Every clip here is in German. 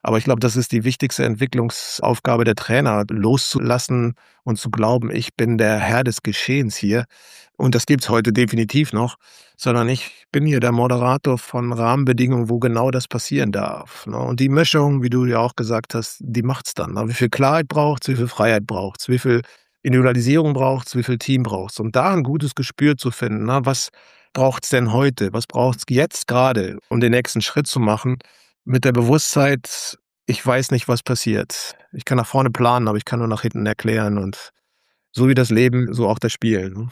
Aber ich glaube, das ist die wichtigste Entwicklungsaufgabe der Trainer, loszulassen und zu glauben, ich bin der Herr des Geschehens hier. Und das gibt's heute definitiv noch, sondern ich bin hier der Moderator von Rahmenbedingungen, wo genau das passieren darf, ne? Und die Mischung, wie du ja auch gesagt hast, die macht's dann, ne? Wie viel Klarheit braucht's, wie viel Freiheit braucht's, wie viel Individualisierung braucht's, wie viel Team braucht's? Und da ein gutes Gespür zu finden, ne? Was braucht's denn heute? Was braucht's jetzt gerade, um den nächsten Schritt zu machen? Mit der Bewusstheit, ich weiß nicht, was passiert. Ich kann nach vorne planen, aber ich kann nur nach hinten erklären und so wie das Leben, so auch das Spiel, ne?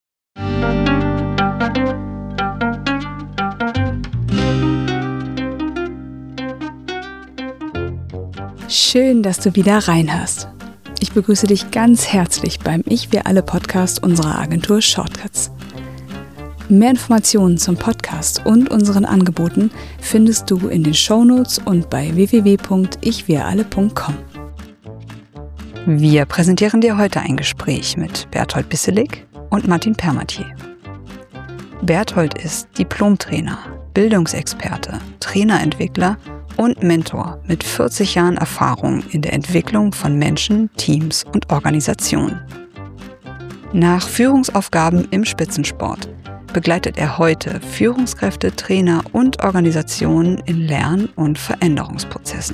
Schön, dass du wieder reinhörst. Ich begrüße dich ganz herzlich beim Ich Wir Alle Podcast unserer Agentur Shortcuts. Mehr Informationen zum Podcast und unseren Angeboten findest du in den Shownotes und bei www.ichwiralle.com. Wir präsentieren dir heute ein Gespräch mit Berthold Bisselig und Martin Permatier. Berthold ist Diplom-Trainer, Bildungsexperte, Trainerentwickler und Mentor mit 40 Jahren Erfahrung in der Entwicklung von Menschen, Teams und Organisationen. Nach Führungsaufgaben im Spitzensport begleitet er heute Führungskräfte, Trainer und Organisationen in Lern- und Veränderungsprozessen.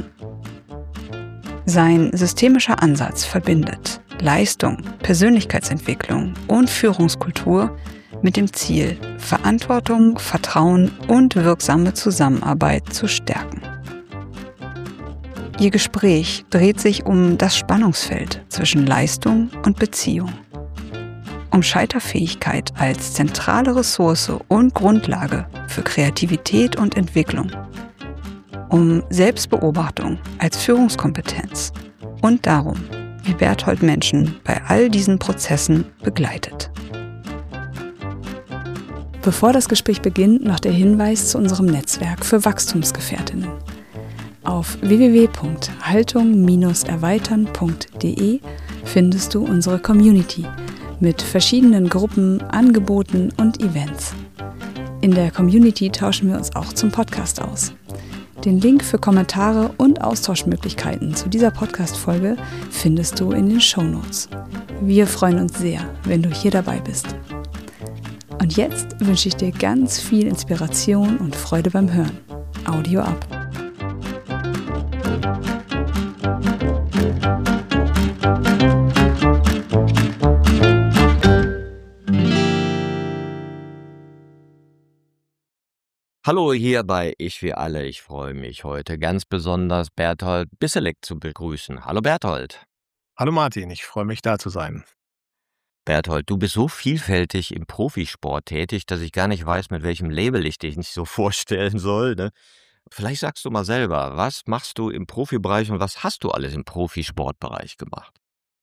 Sein systemischer Ansatz verbindet Leistung, Persönlichkeitsentwicklung und Führungskultur mit dem Ziel, Verantwortung, Vertrauen und wirksame Zusammenarbeit zu stärken. Ihr Gespräch dreht sich um das Spannungsfeld zwischen Leistung und Beziehung, um Scheiterfähigkeit als zentrale Ressource und Grundlage für Kreativität und Entwicklung, um Selbstbeobachtung als Führungskompetenz und darum, wie Berthold Menschen bei all diesen Prozessen begleitet. Bevor das Gespräch beginnt, noch der Hinweis zu unserem Netzwerk für Wachstumsgefährtinnen. Auf www.haltung-erweitern.de findest du unsere Community mit verschiedenen Gruppen, Angeboten und Events. In der Community tauschen wir uns auch zum Podcast aus. Den Link für Kommentare und Austauschmöglichkeiten zu dieser Podcast-Folge findest du in den Shownotes. Wir freuen uns sehr, wenn du hier dabei bist. Und jetzt wünsche ich dir ganz viel Inspiration und Freude beim Hören. Audio ab. Hallo hier bei Ich Wir Alle. Ich freue mich heute ganz besonders, Berthold Bisselig zu begrüßen. Hallo Berthold. Hallo Martin, ich freue mich, da zu sein. Berthold, du bist so vielfältig im Profisport tätig, dass ich gar nicht weiß, mit welchem Label ich dich nicht so vorstellen soll, ne? Vielleicht sagst du mal selber, was machst du im Profibereich und was hast du alles im Profisportbereich gemacht?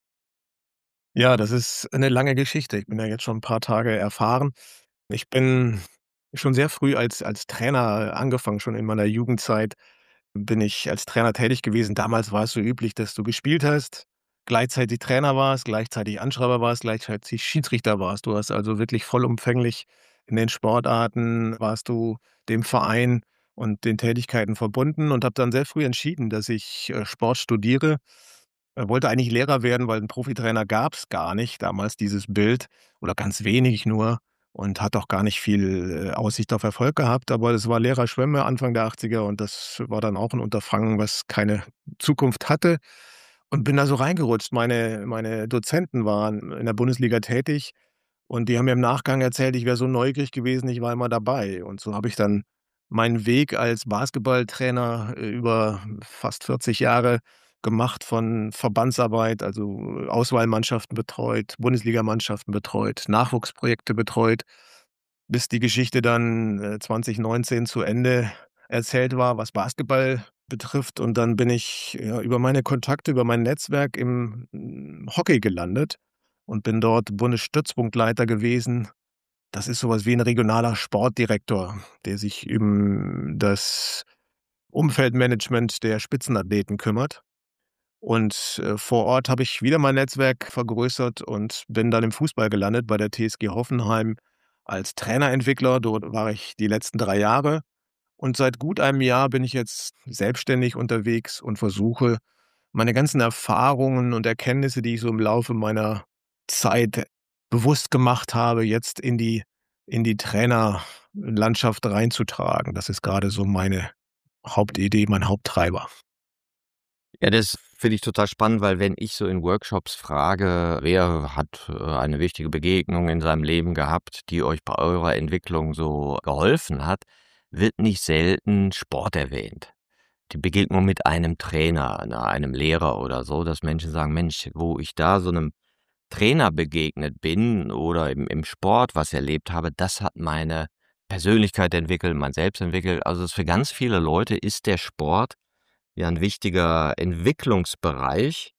Ja, das ist eine lange Geschichte. Ich bin ja jetzt schon ein paar Tage erfahren. Ich bin schon sehr früh als Trainer angefangen, schon in meiner Jugendzeit bin ich als Trainer tätig gewesen. Damals war es so üblich, dass du gespielt hast, gleichzeitig Trainer warst, gleichzeitig Anschreiber warst, gleichzeitig Schiedsrichter warst. Du hast also wirklich vollumfänglich in den Sportarten warst du dem Verein und den Tätigkeiten verbunden und habe dann sehr früh entschieden, dass ich, Sport studiere. Wollte eigentlich Lehrer werden, weil 'n Profitrainer gab's gar nicht, damals dieses Bild oder ganz wenig nur und hat auch gar nicht viel, Aussicht auf Erfolg gehabt. Aber es war Lehrer Schwemme Anfang der 80er und das war dann auch 'n Unterfangen, was keine Zukunft hatte und bin da so reingerutscht. Meine Dozenten waren in der Bundesliga tätig und die haben mir im Nachgang erzählt, ich wäre so neugierig gewesen, ich war immer dabei. Und so habe ich dann meinen Weg als Basketballtrainer, über fast 40 Jahre gemacht, von Verbandsarbeit, also Auswahlmannschaften betreut, Bundesligamannschaften betreut, Nachwuchsprojekte betreut, bis die Geschichte dann, 2019 zu Ende erzählt war, was Basketball betrifft. Und dann bin ich, ja, über meine Kontakte, über mein Netzwerk im, Hockey gelandet und bin dort Bundesstützpunktleiter gewesen. Das ist so was wie 'n regionaler Sportdirektor, der sich um das Umfeldmanagement der Spitzenathleten kümmert. Und, vor Ort habe ich wieder mein Netzwerk vergrößert und bin dann im Fußball gelandet bei der TSG Hoffenheim als Trainerentwickler. Dort war ich die letzten 3 Jahre Und seit gut einem Jahr bin ich jetzt selbstständig unterwegs und versuche, meine ganzen Erfahrungen und Erkenntnisse, die ich so im Laufe meiner Zeit bewusst gemacht habe, jetzt in die Trainerlandschaft reinzutragen. Das ist gerade so meine Hauptidee, mein Haupttreiber. Ja, das finde ich total spannend, weil wenn ich so in Workshops frage, wer hat eine wichtige Begegnung in seinem Leben gehabt, die euch bei eurer Entwicklung so geholfen hat, wird nicht selten Sport erwähnt. Die Begegnung mit einem Trainer, ne, einem Lehrer oder so, dass Menschen sagen: „Mensch, wo ich da so 'nem Trainer begegnet bin oder im Sport was erlebt habe, das hat meine Persönlichkeit entwickelt, mein Selbst entwickelt.“ Also, für ganz viele Leute ist der Sport ja 'n wichtiger Entwicklungsbereich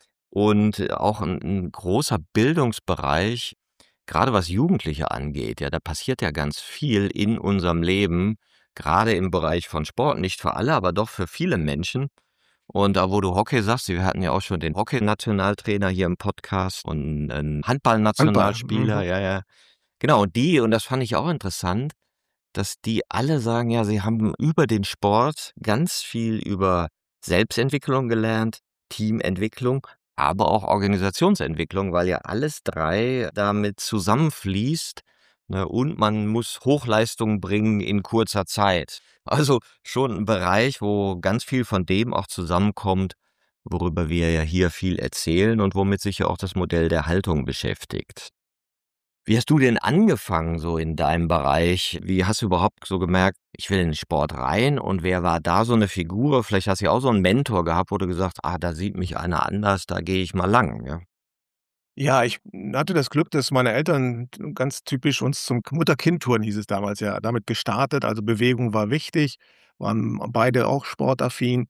und auch 'n großer Bildungsbereich, grade was Jugendliche angeht. Ja, da passiert ja ganz viel in unserem Leben, grade im Bereich von Sport. Nicht für alle, aber doch für viele Menschen. Und da, wo du Hockey sagst, wir hatten ja auch schon den Hockey-Nationaltrainer hier im Podcast und 'n Handball, Handball-Nationalspieler, ja, ja. Genau, und das fand ich auch interessant, dass die alle sagen, ja, sie haben über den Sport ganz viel über Selbstentwicklung gelernt, Teamentwicklung, aber auch Organisationsentwicklung, weil ja alles 3 damit zusammenfließt, ne, und man muss Hochleistungen bringen in kurzer Zeit. Also, schon 'n Bereich, wo ganz viel von dem auch zusammenkommt, worüber wir ja hier viel erzählen und womit sich ja auch das Modell der Haltung beschäftigt. Wie hast du denn angefangen so in deinem Bereich? Wie hast du überhaupt so gemerkt: „Ich will in den Sport rein“, und wer war da so 'ne Figur? Vielleicht hast du ja auch so 'n Mentor gehabt, wo du gesagt: „Ah, da sieht mich einer anders, da gehe ich mal lang“, ja? Ja, ich hatte das Glück, dass meine Eltern ganz typisch uns zum Mutter-Kind-Touren hieß es damals ja, damit gestartet. Also, Bewegung war wichtig, waren beide auch sportaffin.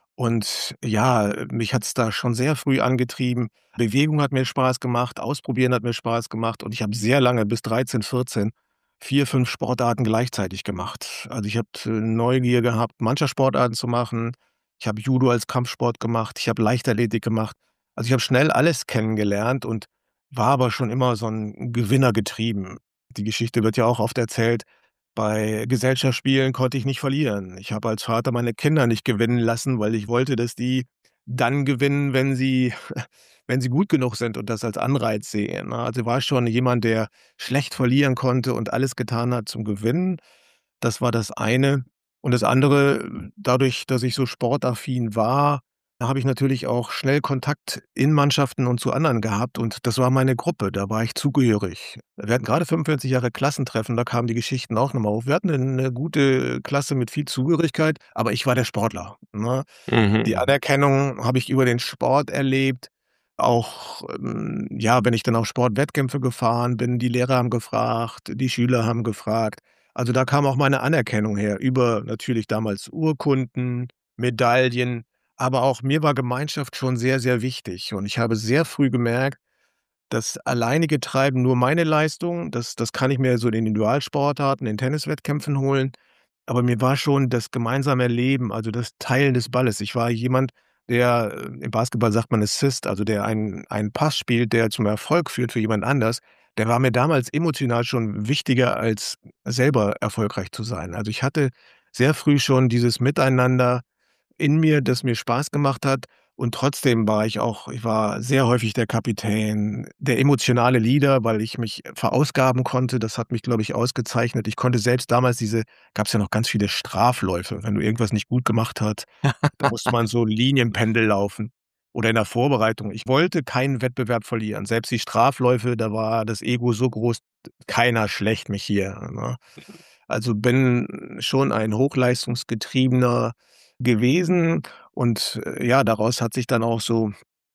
Und ja, mich hat's da schon sehr früh angetrieben. Bewegung hat mir Spaß gemacht, Ausprobieren hat mir Spaß gemacht und ich habe sehr lange, bis 13, 14, 4, 5 Sportarten gleichzeitig gemacht. Also, ich habe Neugier gehabt, Mannschaftssportarten zu machen. Ich habe Judo als Kampfsport gemacht, ich habe Leichtathletik gemacht. Also, ich habe schnell alles kennengelernt und war aber schon immer so 'n Gewinner getrieben. Die Geschichte wird ja auch oft erzählt, bei Gesellschaftsspielen konnte ich nicht verlieren. Ich habe als Vater meine Kinder nicht gewinnen lassen, weil ich wollte, dass die dann gewinnen, wenn sie wenn sie gut genug sind und das als Anreiz sehen, ne? Also, war schon jemand, der schlecht verlieren konnte und alles getan hat zum Gewinnen. Das war das eine. Und das andere, dadurch, dass ich so sportaffin war, habe ich natürlich auch schnell Kontakt in Mannschaften und zu anderen gehabt und das war meine Gruppe, da war ich zugehörig. Wir hatten grade 45 Jahre Klassentreffen, da kamen die Geschichten auch noch mal auf. Wir hatten 'ne gute Klasse mit viel Zugehörigkeit, aber ich war der Sportler, ne? Mhm, Die mhm. Anerkennung habe ich über den Sport erlebt. Auch, ja, wenn ich dann auf Sportwettkämpfe gefahren bin, die Lehrer haben gefragt, die Schüler haben gefragt. Also, da kam auch meine Anerkennung her über natürlich damals Urkunden, Medaillen, aber auch mir war Gemeinschaft schon sehr, sehr wichtig. Und ich habe sehr früh gemerkt, das alleinige Treiben nur meine Leistung, das kann ich mir so in den Individualsportarten, in Tenniswettkämpfen holen. Aber mir war schon das gemeinsame Erleben, also das Teilen des Balles. Ich war jemand, der im Basketball sagt man Assist, also der einen Pass spielt, der zum Erfolg führt für jemand anders. Der war mir damals emotional schon wichtiger, als selber erfolgreich zu sein. Also, ich hatte sehr früh schon dieses Miteinander in mir, das mir Spaß gemacht hat. Und trotzdem ich war sehr häufig der Kapitän, der emotionale Leader, weil ich mich verausgaben konnte. Das hat mich, glaube ich, ausgezeichnet. Ich konnte selbst damals gab's ja noch ganz viele Strafläufe. Wenn du irgendwas nicht gut gemacht hast, da musste man so Linienpendel laufen oder in der Vorbereitung. Ich wollte keinen Wettbewerb verlieren. Selbst die Strafläufe, da war das Ego so groß: „Keiner schlägt mich hier“, ne? Also, bin schon ein Hochleistungsgetriebener gewesen und, ja, daraus hat sich dann auch so,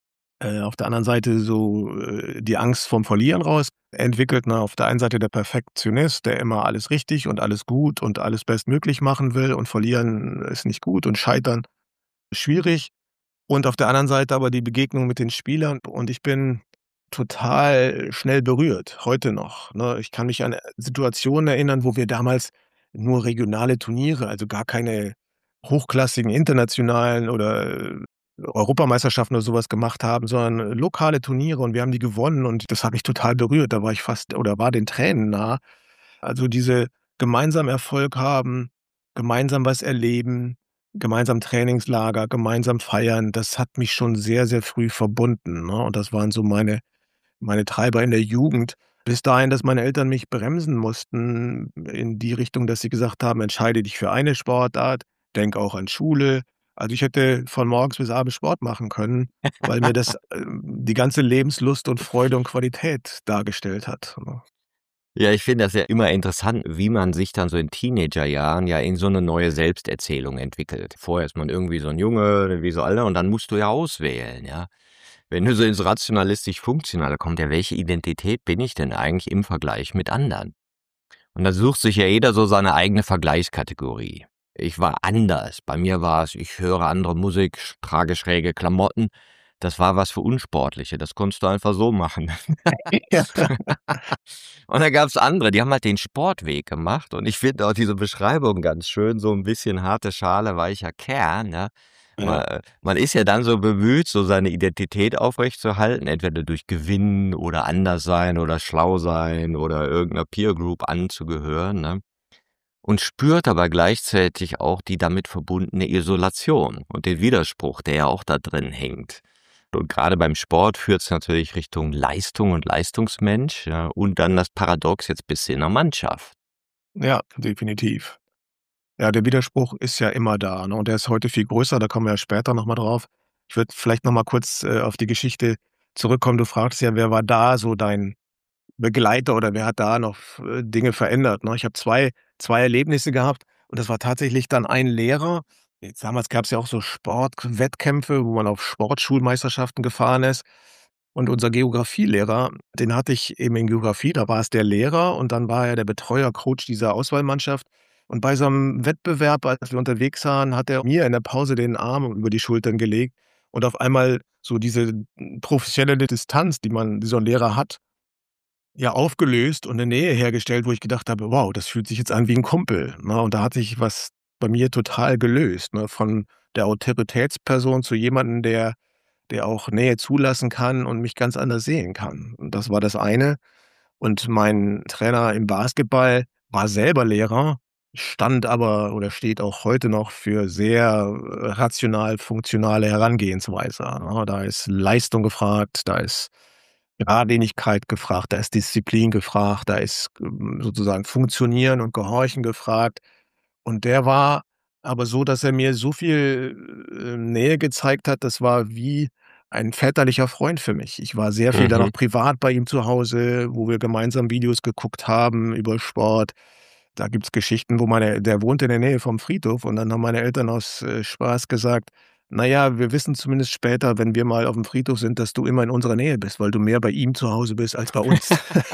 auf der anderen Seite so, die Angst vorm Verlieren raus entwickelt, ne? Auf der einen Seite der Perfektionist, der immer alles richtig und alles gut und alles bestmöglich machen will und verlieren ist nicht gut und scheitern schwierig. Und auf der anderen Seite aber die Begegnung mit den Spielern und ich bin total schnell berührt, heute noch, ne? Ich kann mich an, Situationen erinnern, wo wir damals nur regionale Turniere, also gar keine hochklassigen internationalen oder, Europameisterschaften oder so was gemacht haben, sondern lokale Turniere und wir haben die gewonnen und das hat mich total berührt. Da war ich fast oder war den Tränen nah. Also, diese gemeinsamen Erfolg haben, gemeinsam was erleben, gemeinsam Trainingslager, gemeinsam feiern, das hat mich schon sehr, sehr früh verbunden, ne? Und das waren so meine Treiber in der Jugend. Bis dahin, dass meine Eltern mich bremsen mussten in die Richtung, dass sie gesagt haben: „Entscheide dich für eine Sportart, denk auch an Schule.“ Also, ich hätte von morgens bis abends Sport machen können, weil mir das, die ganze Lebenslust und Freude und Qualität dargestellt hat, ne? Ja, ich finde das ja immer interessant, wie man sich dann so in Teenagerjahren ja in so eine neue Selbsterzählung entwickelt. Vorher ist man irgendwie so ein Junge, wie so alle, und dann musst du ja auswählen, ja? Wenn du so ins rationalistisch-funktionale kommst, ja, welche Identität bin ich denn eigentlich im Vergleich mit anderen? Und da sucht sich ja jeder so seine eigene Vergleichskategorie. Ich war anders. Bei mir war es, ich höre andere Musik, trage schräge Klamotten. Das war was für Unsportliche. Das konntest du einfach so machen. Ja. Und dann gab's andere, die haben halt den Sportweg gemacht. Und ich finde auch diese Beschreibung ganz schön, so ein bisschen harte Schale, weicher Kern, ja. Ja. Man ist ja dann so bemüht, so seine Identität aufrechtzuerhalten, entweder durch Gewinnen oder anders sein oder schlau sein oder irgendeiner Peer Group anzugehören, ne? Und spürt aber gleichzeitig auch die damit verbundene Isolation und den Widerspruch, der ja auch da drin hängt. Und gerade beim Sport führt's natürlich Richtung Leistung und Leistungsmensch, ja, und dann das Paradox, jetzt bist du in 'ner Mannschaft. Ja, definitiv. Ja, der Widerspruch ist ja immer da, ne, und der ist heute viel größer, da kommen wir ja später noch mal drauf. Ich würde vielleicht noch mal kurz, auf die Geschichte zurückkommen. Du fragst ja, wer war da so dein Begleiter oder wer hat da noch Dinge verändert, ne? Ich habe zwei Erlebnisse gehabt und das war tatsächlich dann ein Lehrer. Jetzt damals gab's ja auch so Sportwettkämpfe, wo man auf Sportschulmeisterschaften gefahren ist. Und unser Geografielehrer, den hatte ich eben in Geografie, da war es der Lehrer und dann war er der Betreuer, Coach dieser Auswahlmannschaft. Und bei so 'nem Wettbewerb, als wir unterwegs waren, hat er mir in der Pause den Arm über die Schultern gelegt und auf einmal so diese professionelle Distanz, die so 'n Lehrer hat, ja, aufgelöst und 'ne Nähe hergestellt, wo ich gedacht habe: „Wow, das fühlt sich jetzt an wie 'n Kumpel“, ne? Und da hat sich was bei mir total gelöst, ne, von der Autoritätsperson zu jemandem, der auch Nähe zulassen kann und mich ganz anders sehen kann. Und das war das eine. Und mein Trainer im Basketball war selber Lehrer, stand aber oder steht auch heute noch für sehr rational funktionale Herangehensweise, ne? Da ist Leistung gefragt, da ist Geradlinigkeit gefragt, da ist Disziplin gefragt, da ist, sozusagen Funktionieren und Gehorchen gefragt. Und der war aber so, dass er mir so viel, Nähe gezeigt hat, das war wie ein väterlicher Freund für mich. Ich war sehr viel dann Mhm. auch privat bei ihm zu Hause, wo wir gemeinsam Videos geguckt haben über Sport. Da gibt's Geschichten, wo der wohnt in der Nähe vom Friedhof und dann haben meine Eltern aus, Spaß gesagt: „Na ja, wir wissen zumindest später, wenn wir mal aufm Friedhof sind, dass du immer in unserer Nähe bist, weil du mehr bei ihm zu Hause bist als bei uns.“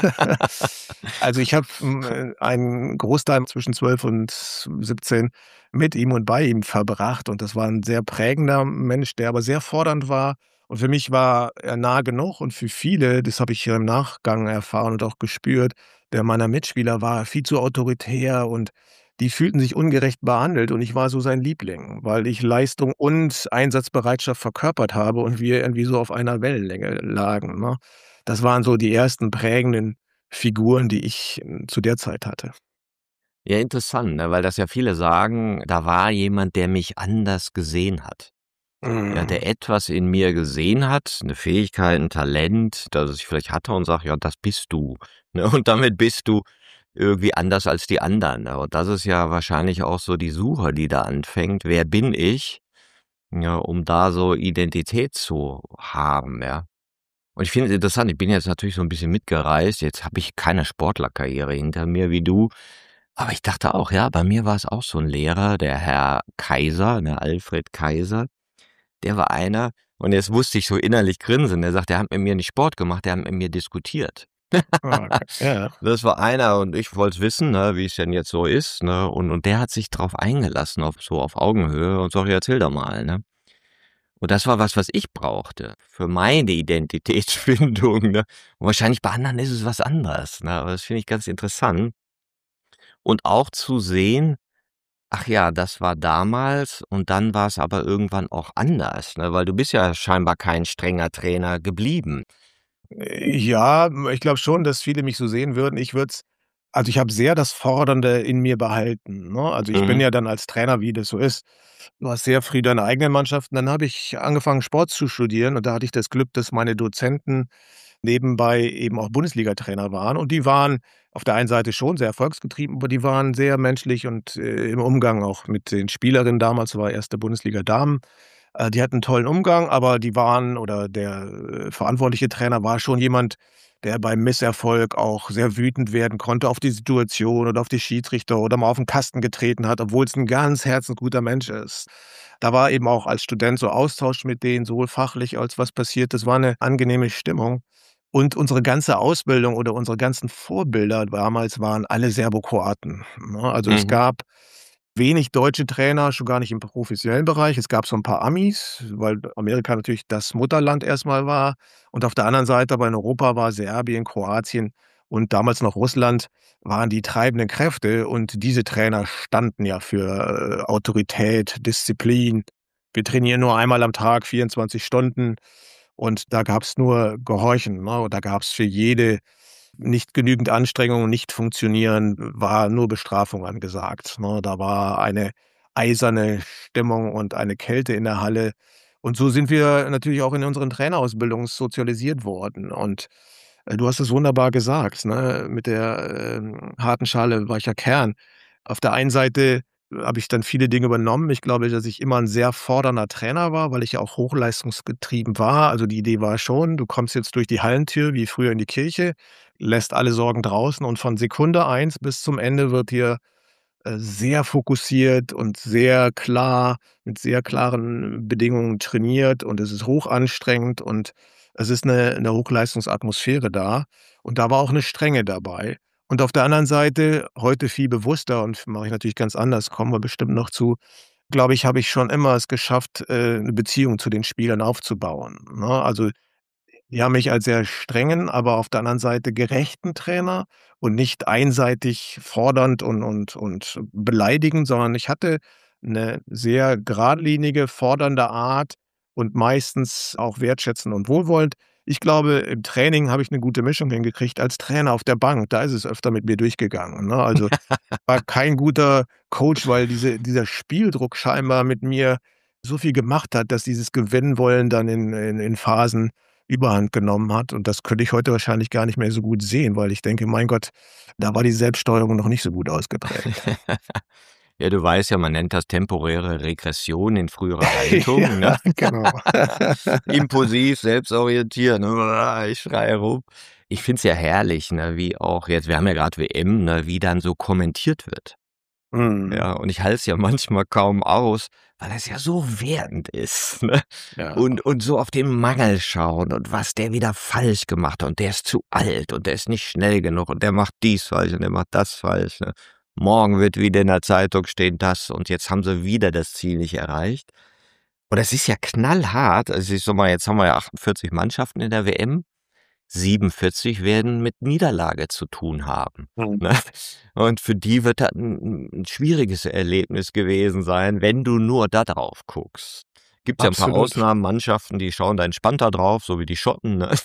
Also, ich habe, einen Großteil zwischen 12 und 17 mit ihm und bei ihm verbracht und das war 'n sehr prägender Mensch, der aber sehr fordernd war. Und für mich war er nah genug und für viele, das habe ich hier im Nachgang erfahren und auch gespürt, der meiner Mitspieler war viel zu autoritär und die fühlten sich ungerecht behandelt und ich war so sein Liebling, weil ich Leistung und Einsatzbereitschaft verkörpert habe und wir irgendwie so auf einer Wellenlänge lagen, ne? Das waren so die ersten prägenden Figuren, die ich, zu der Zeit hatte. Ja, interessant, ne, weil das ja viele sagen, da war jemand, der mich anders gesehen hat. Ja, Mhm. der etwas in mir gesehen hat, 'ne Fähigkeit, 'n Talent, das ich vielleicht hatte und sagt: „Ja, das bist du“, ne? Und damit bist du irgendwie anders als die anderen, ne? Und das ist ja wahrscheinlich auch so die Suche, die da anfängt. Wer bin ich? Ja, um da so Identität zu haben, ja. Und ich finde es interessant, ich bin jetzt natürlich so 'n bisschen mitgereist. Jetzt habe ich keine Sportlerkarriere hinter mir wie du, aber ich dachte auch, ja, bei mir war's auch so 'n Lehrer, der Herr Kaiser, ne, Alfred Kaiser. Der war einer, und jetzt musste ich so innerlich grinsen. Der sagt, der hat mit mir nicht Sport gemacht, der hat mit mir diskutiert. Ah, okay. Ja. Das war einer, und ich wollte wissen, ne, wie es denn jetzt so ist, ne? Und der hat sich drauf eingelassen, auf Augenhöhe, und sage: „Ja, erzähl doch mal“, ne? Und das war was ich brauchte für meine Identitätsfindung, ne? Und wahrscheinlich bei anderen ist es was anderes, ne? Aber das finde ich ganz interessant. Und auch zu sehen, ach ja, das war damals und dann war es aber irgendwann auch anders, ne? Weil du bist ja scheinbar kein strenger Trainer geblieben. Ja, ich glaube schon, dass viele mich so sehen würden. Ich würde es Also, ich habe sehr das Fordernde in mir behalten, ne? Also, ich bin Mhm. ja dann als Trainer, wie das so ist, du hast sehr früh deine eigenen Mannschaften. Dann habe ich angefangen, Sport zu studieren und da hatte ich das Glück, dass meine Dozenten nebenbei eben auch Bundesliga-Trainer waren und die waren auf der einen Seite schon sehr erfolgsgetrieben, aber die waren sehr menschlich und, im Umgang auch mit den Spielerinnen damals, war 1. Bundesliga Damen. Die hatten 'n tollen Umgang, aber die waren oder der, verantwortliche Trainer war schon jemand, der beim Misserfolg auch sehr wütend werden konnte auf die Situation oder auf die Schiedsrichter oder mal auf 'n Kasten getreten hat, obwohl's 'n ganz herzensguter Mensch ist. Da war eben auch als Student so Austausch mit denen, sowohl fachlich als was passiert. Das war 'ne angenehme Stimmung. Und unsere ganze Ausbildung oder unsere ganzen Vorbilder damals waren alle Serbokroaten, ne? Also, es Mhm. gab wenig deutsche Trainer, schon gar nicht im professionellen Bereich. Es gab so 'n paar Amis, weil Amerika natürlich das Mutterland erst mal war. Und auf der anderen Seite aber in Europa war Serbien, Kroatien und damals noch Russland waren die treibenden Kräfte und diese Trainer standen ja für, Autorität, Disziplin. Wir trainieren nur einmal am Tag, 24 Stunden und da gab's nur Gehorchen, ne? Und da gab's für jede nicht genügend Anstrengung, nicht funktionieren, war nur Bestrafung angesagt, ne? Da war eine eiserne Stimmung und eine Kälte in der Halle. Und so sind wir natürlich auch in unseren Trainerausbildungen sozialisiert worden. Und, du hast es wunderbar gesagt, ne, mit der, harten Schale weicher Kern. Auf der einen Seite habe ich dann viele Dinge übernommen. Ich glaube, dass ich immer 'n sehr fordernder Trainer war, weil ich ja auch hochleistungsgetrieben war. Also, die Idee war schon, du kommst jetzt durch die Hallentür wie früher in die Kirche, lässt alle Sorgen draußen und von Sekunde 1 bis zum Ende wird hier, sehr fokussiert und sehr klar mit sehr klaren Bedingungen trainiert und es ist hochanstrengend und es ist 'ne Hochleistungsatmosphäre da. Und da war auch 'ne Strenge dabei. Und auf der anderen Seite, heute viel bewusster und mache ich natürlich ganz anders, kommen wir bestimmt noch zu, glaube ich, habe ich schon immer es geschafft, 'ne Beziehung zu den Spielern aufzubauen, ne? Also, die haben mich als sehr strengen, aber auf der anderen Seite gerechten Trainer und nicht einseitig fordernd und beleidigend, sondern ich hatte 'ne sehr geradlinige, fordernde Art und meistens auch wertschätzend und wohlwollend. Ich glaube, im Training habe ich 'ne gute Mischung hingekriegt. Als Trainer auf der Bank, da ist es öfter mit mir durchgegangen, ne? Also, war kein guter Coach, weil dieser Spieldruck scheinbar mit mir so viel gemacht hat, dass dieses Gewinnen-Wollen dann in Phasen Überhand genommen hat. Und das könnte ich heute wahrscheinlich gar nicht mehr so gut sehen, weil ich denke: „Mein Gott, da war die Selbststeuerung noch nicht so gut ausgeprägt." Ja, du weißt ja, man nennt das temporäre Regression in frühere Haltungen, ne? Ja, genau. Impulsiv, selbstorientiert, ne? Ich schreie rum. Ich finde es ja herrlich, ne, wie auch jetzt wir haben ja grad WM, ne, wie dann so kommentiert wird. Mhm. Ja, und ich halte es ja manchmal kaum aus, weil es ja so wertend ist, ne? Ja, Und so auf den Mangel schauen und was der wieder falsch gemacht hat und der ist zu alt und der ist nicht schnell genug und der macht dies falsch und der macht das falsch, ne? Morgen wird wieder in der Zeitung stehen das und jetzt haben sie wieder das Ziel nicht erreicht. Und es ist ja knallhart. Also, ich sage mal, jetzt haben wir ja 48 Mannschaften in der WM. 47 werden mit Niederlage zu tun haben, mhm, ne? Und für die wird das 'n schwieriges Erlebnis gewesen sein, wenn du nur da drauf guckst. Gibt's ja 'n paar absolut. Ausnahmen, Mannschaften, die schauen da entspannter drauf, so wie die Schotten, ne?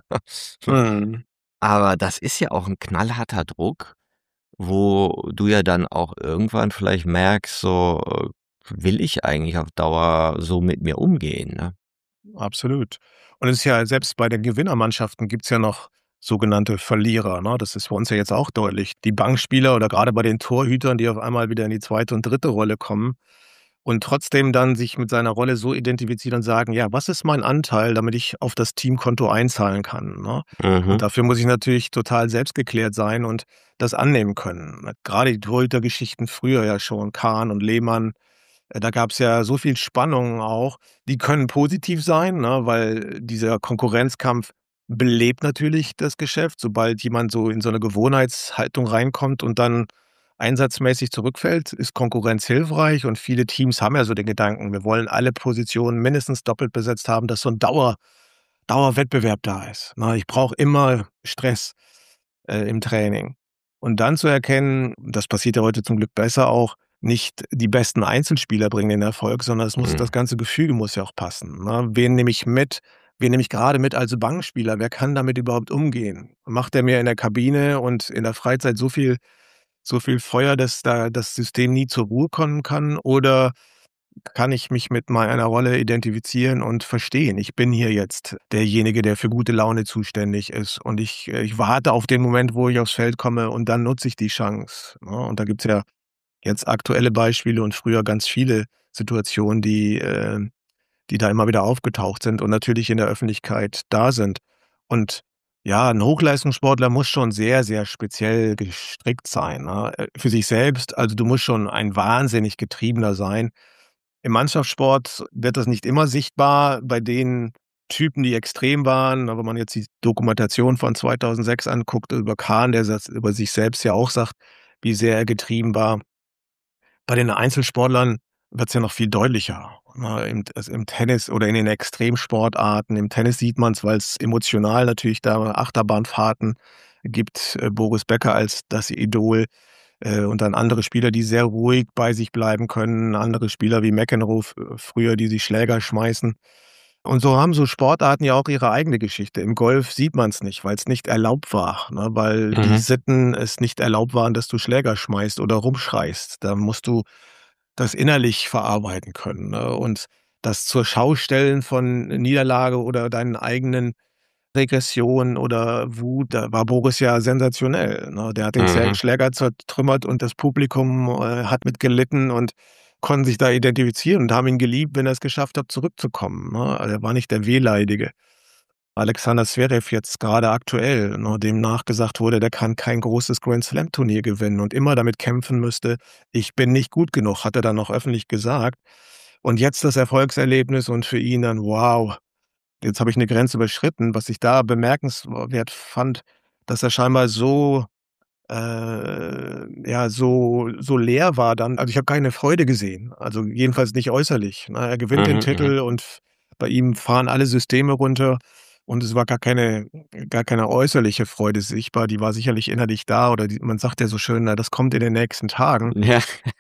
Mhm, Aber das ist ja auch 'n knallharter Druck, wo du ja dann auch irgendwann vielleicht merkst, so, will ich eigentlich auf Dauer so mit mir umgehen, ne? absolut. Und es ist ja selbst bei den Gewinnermannschaften gibt's ja noch sogenannte Verlierer, ne? Das ist bei uns ja jetzt auch deutlich. Die Bankspieler oder grade bei den Torhütern, die auf einmal wieder in die zweite und dritte Rolle kommen und trotzdem dann sich mit seiner Rolle so identifizieren und sagen: „Ja, was ist mein Anteil, damit ich auf das Teamkonto einzahlen kann", ne? Und Mhm. dafür muss ich natürlich total selbstgeklärt sein und das annehmen können. Grade die Torhütergeschichten früher ja schon, Kahn und Lehmann, da gab's ja so viel Spannung auch. Die können positiv sein, ne, weil dieser Konkurrenzkampf belebt natürlich das Geschäft. Sobald jemand so in so 'ne Gewohnheitshaltung reinkommt und dann einsatzmäßig zurückfällt, ist Konkurrenz hilfreich und viele Teams haben ja so den Gedanken: „Wir wollen alle Positionen mindestens doppelt besetzt haben", dass so 'n Dauerwettbewerb da ist, ne? Ich brauche immer Stress, im Training. Und dann zu erkennen, das passiert ja heute zum Glück besser auch, nicht die besten Einzelspieler bringen den Erfolg, sondern es muss das Mhm. ganze Gefüge muss ja auch passen, ne? Wen nehme ich mit? wen nehme ich grade mit als Bankspieler? Wer kann damit überhaupt umgehen? Macht der mir in der Kabine und in der Freizeit so viel Feuer, dass da das System nie zur Ruhe kommen kann? Oder kann ich mich mit meiner Rolle identifizieren und verstehen, ich bin hier jetzt derjenige, der für gute Laune zuständig ist und ich warte auf den Moment, wo ich aufs Feld komme und dann nutze ich die Chance, ne? Und da gibt's ja jetzt aktuelle Beispiele und früher ganz viele Situationen, die da immer wieder aufgetaucht sind und natürlich in der Öffentlichkeit da sind. Und ja, 'n Hochleistungssportler muss schon sehr, sehr speziell gestrickt sein, ne, für sich selbst. Also, du musst schon ein wahnsinnig Getriebener sein. Im Mannschaftssport wird das nicht immer sichtbar bei den Typen, die extrem waren. Aber wenn man jetzt die Dokumentation von 2006 anguckt über Kahn, der das über sich selbst ja auch sagt, wie sehr er getrieben war. Bei den Einzelsportlern wird's ja noch viel deutlicher, ne? Im Tennis oder in den Extremsportarten. Im Tennis sieht man's, weil's emotional natürlich da Achterbahnfahrten gibt. Boris Becker als das Idol, und dann andere Spieler, die sehr ruhig bei sich bleiben können. Andere Spieler wie McEnroe früher, die sich Schläger schmeißen. Und so haben so Sportarten ja auch ihre eigene Geschichte. Im Golf sieht man's nicht, weil's nicht erlaubt war, ne, weil die Mhm. Sitten es nicht erlaubt waren, dass du Schläger schmeißt oder rumschreist. Da musst du das innerlich verarbeiten können, ne? Und das zur Schaustellen von Niederlage oder deinen eigenen Regression oder Wut, da war Boris ja sensationell, ne? Der hat den Mhm. Schläger zertrümmert und das Publikum, hat mit gelitten und konnten sich da identifizieren und haben ihn geliebt, wenn er's geschafft hat, zurückzukommen, ne? Also, er war nicht der Wehleidige. Alexander Zverev jetzt grade aktuell, ne, dem nachgesagt wurde, der kann kein großes Grand-Slam-Turnier gewinnen und immer damit kämpfen müsste: „Ich bin nicht gut genug“, hat er dann auch öffentlich gesagt. Und jetzt das Erfolgserlebnis und für ihn dann: „Wow, jetzt habe ich 'ne Grenze überschritten.“ Was ich da bemerkenswert fand, dass er scheinbar so ja, so leer war dann. Also, ich habe keine Freude gesehen, also jedenfalls nicht äußerlich, ne? Er gewinnt den Mhm. Mhm. Titel und bei ihm fahren alle Systeme runter und es war gar keine äußerliche Freude sichtbar. Die war sicherlich innerlich da oder die man sagt ja so schön: „Na, das kommt in den nächsten Tagen.“ Ja.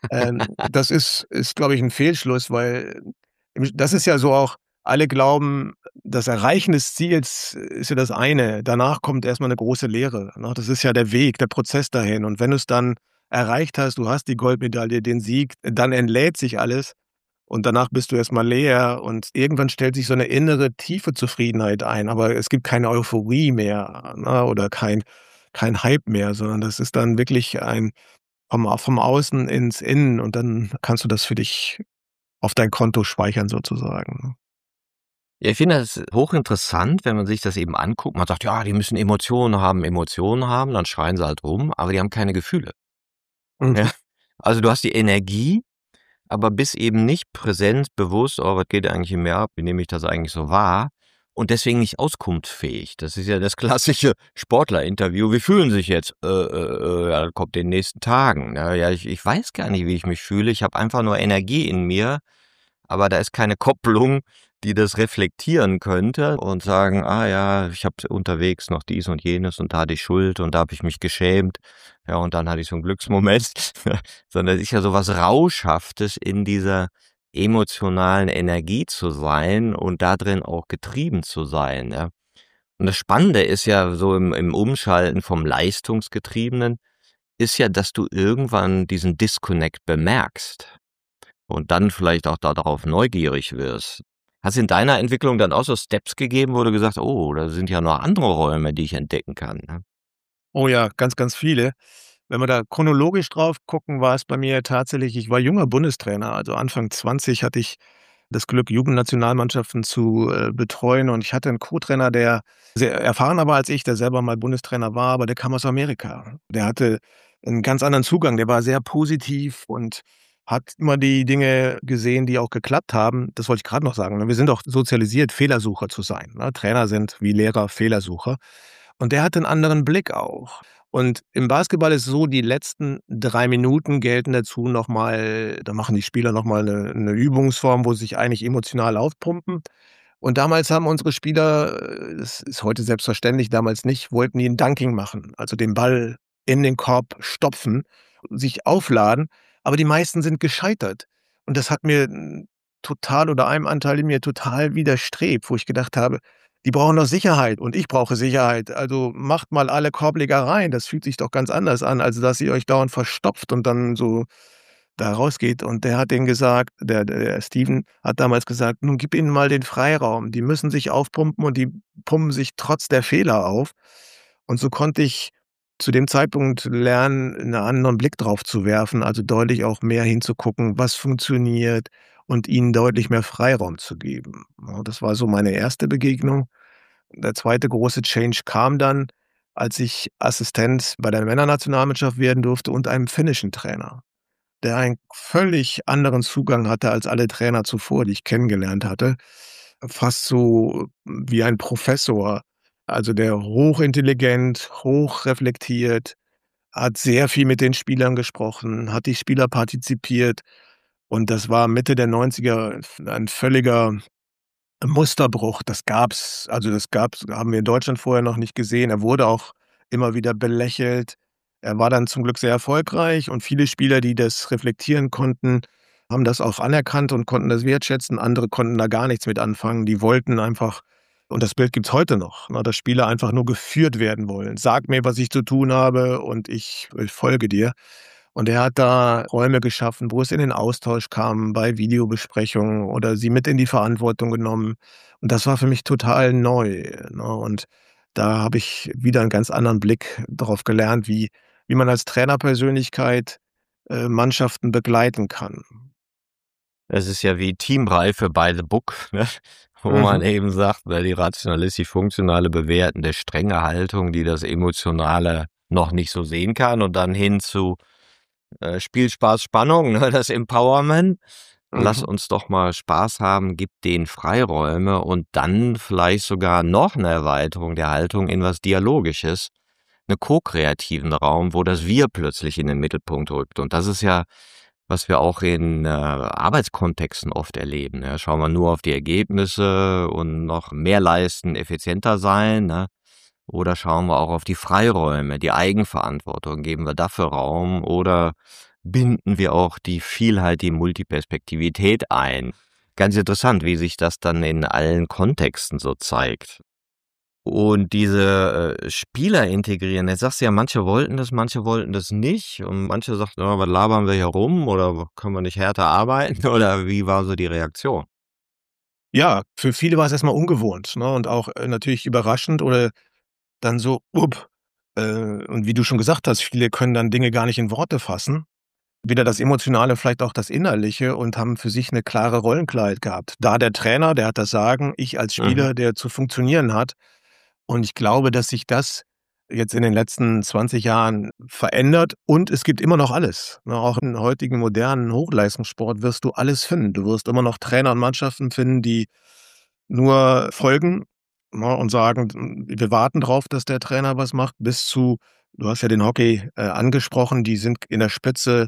Das ist, glaube ich, 'n Fehlschluss, weil das ist ja so auch alle glauben, das Erreichen des Ziels ist ja das eine. Danach kommt erst mal 'ne große Leere, ne? Das ist ja der Weg, der Prozess dahin. Und wenn du's dann erreicht hast, du hast die Goldmedaille, den Sieg, dann entlädt sich alles und danach bist du erst mal leer und irgendwann stellt sich so 'ne innere tiefe Zufriedenheit ein, aber es gibt keine Euphorie mehr, ne, oder kein Hype mehr, sondern das ist dann wirklich ein vom Außen ins Innen und dann kannst du das für dich auf dein Konto speichern sozusagen, ne? Ja, ich finde das hochinteressant, wenn man sich das eben anguckt. Man sagt: „Ja, die müssen Emotionen haben“, dann schreien sie halt rum, aber die haben keine Gefühle. Ja? Mhm. Also, du hast die Energie, aber bist eben nicht präsent, bewusst: „Oh, was geht eigentlich in mir ab? Wie nehme ich das eigentlich so wahr?“ Und deswegen nicht auskunftsfähig. Das ist ja das klassische Sportlerinterview. „Wie fühlen Sie sich jetzt?“ Ja, das kommt in den nächsten Tagen“, ne? Ja, ich weiß gar nicht, wie ich mich fühle. Ich habe einfach nur Energie in mir, aber da ist keine Kopplung, die das reflektieren könnte und sagen: „Ah ja, ich habe unterwegs noch dies und jenes und da hatte ich Schuld und da habe ich mich geschämt. Ja, und dann hatte ich so 'n Glücksmoment.“ Sondern es ist ja so was Rauschhaftes, in dieser emotionalen Energie zu sein und da drin auch getrieben zu sein, ja? Und das Spannende ist ja so im Umschalten vom Leistungsgetriebenen, ist ja, dass du irgendwann diesen Disconnect bemerkst und dann vielleicht auch da darauf neugierig wirst. Hat's in deiner Entwicklung dann auch so Steps gegeben, wo du gesagt: „Oh, da sind ja noch andere Räume, die ich entdecken kann“, ne? Oh ja, ganz, ganz viele. Wenn wir da chronologisch drauf gucken, war es bei mir tatsächlich ich war junger Bundestrainer, also Anfang 20 hatte ich das Glück, Jugendnationalmannschaften zu, betreuen und ich hatte 'n Co-Trainer, der sehr erfahrener war als ich, der selber mal Bundestrainer war, aber der kam aus Amerika. Der hatte 'n ganz anderen Zugang, der war sehr positiv und hat immer die Dinge gesehen, die auch geklappt haben. Das wollte ich grad noch sagen, ne? Wir sind auch sozialisiert, Fehlersucher zu sein, ne? Trainer sind wie Lehrer Fehlersucher. Und der hatte 'n anderen Blick auch. Und im Basketball ist es so, die letzten 3 Minuten gelten dazu noch mal da machen die Spieler noch mal 'ne Übungsform, wo sie sich eigentlich emotional aufpumpen. Und damals haben unsere Spieler das ist heute selbstverständlich, damals nicht, wollten die 'n Dunking machen, also den Ball in den Korb stopfen, sich aufladen, aber die meisten sind gescheitert. Und das hat mir total oder einem Anteil in mir total widerstrebt, wo ich gedacht habe: „Die brauchen doch Sicherheit und ich brauche Sicherheit. Also, macht mal alle Korblegereien. Das fühlt sich doch ganz anders an, als dass ihr euch dauernd verstopft und dann so da rausgeht.“ Und der hat denen gesagt der Steven hat damals gesagt: „Nun gib ihnen mal den Freiraum. Die müssen sich aufpumpen und die pumpen sich trotz der Fehler auf.“ Und so konnte ich zu dem Zeitpunkt lernen, 'nen anderen Blick drauf zu werfen, also deutlich auch mehr hinzugucken, was funktioniert und ihnen deutlich mehr Freiraum zu geben. Ja, das war so meine erste Begegnung. Der zweite große Change kam dann, als ich Assistent bei der Männernationalmannschaft werden durfte und einem finnischen Trainer, der einen völlig anderen Zugang hatte als alle Trainer zuvor, die ich kennengelernt hatte. Fast so wie ein Professor, also der hochintelligent, hochreflektiert, hat sehr viel mit den Spielern gesprochen, hat die Spieler partizipiert und das war Mitte der 90er ein völliger Musterbruch. Das haben wir in Deutschland vorher noch nicht gesehen. Er wurde auch immer wieder belächelt. Er war dann zum Glück sehr erfolgreich und viele Spieler, die das reflektieren konnten, haben das auch anerkannt und konnten das wertschätzen. Andere konnten da gar nichts mit anfangen. Die wollten einfach und das Bild gibt's heute noch, ne, dass Spieler einfach nur geführt werden wollen. „Sag mir, was ich zu tun habe und ich folge dir.“ Und er hat da Räume geschaffen, wo es in den Austausch kam bei Videobesprechungen oder sie mit in die Verantwortung genommen. Und das war für mich total neu, ne? Und da habe ich wieder 'n ganz anderen Blick drauf gelernt, wie man als Trainerpersönlichkeit, Mannschaften begleiten kann. Es ist ja wie Teamreife by the book, ne? Wo man Mhm, eben sagt, ne, die rationalistisch-funktionale bewertende strenge Haltung, die das Emotionale noch nicht so sehen kann und dann hin zu, Spiel, Spaß, Spannung, ne, das Empowerment. Lass mhm. uns doch mal Spaß haben, gib denen Freiräume und dann vielleicht sogar noch 'ne Erweiterung der Haltung in was Dialogisches, 'ne ko-kreativen Raum, wo das Wir plötzlich in den Mittelpunkt rückt. Und das ist ja, was wir auch in, Arbeitskontexten oft erleben, ne? Schauen wir nur auf die Ergebnisse und noch mehr leisten, effizienter sein, ne? Oder schauen wir auch auf die Freiräume, die Eigenverantwortung, geben wir dafür Raum oder binden wir auch die Vielheit, die Multiperspektivität ein? Ganz interessant, wie sich das dann in allen Kontexten so zeigt. Und diese, Spieler integrieren, jetzt sagst du ja, manche wollten das nicht und manche sagten: „Ja, was labern wir hier rum oder können wir nicht härter arbeiten?“ Oder wie war so die Reaktion? Ja, für viele war es erst mal ungewohnt, ne, und auch, natürlich überraschend oder dann so: „Up“. Und wie du schon gesagt hast, viele können dann Dinge gar nicht in Worte fassen. Weder das Emotionale, vielleicht auch das Innerliche und haben für sich 'ne klare Rollenklarheit gehabt. Da der Trainer, der hat das Sagen, ich als Mhm. Spieler, der zu funktionieren hat. Und ich glaube, dass sich das jetzt in den letzten 20 Jahren verändert und es gibt immer noch alles, ne? Auch im heutigen modernen Hochleistungssport wirst du alles finden. Du wirst immer noch Trainer und Mannschaften finden, die nur folgen, ne, und sagen: „Wir warten drauf, dass der Trainer was macht“, bis zu du hast ja den Hockey, angesprochen, die sind in der Spitze,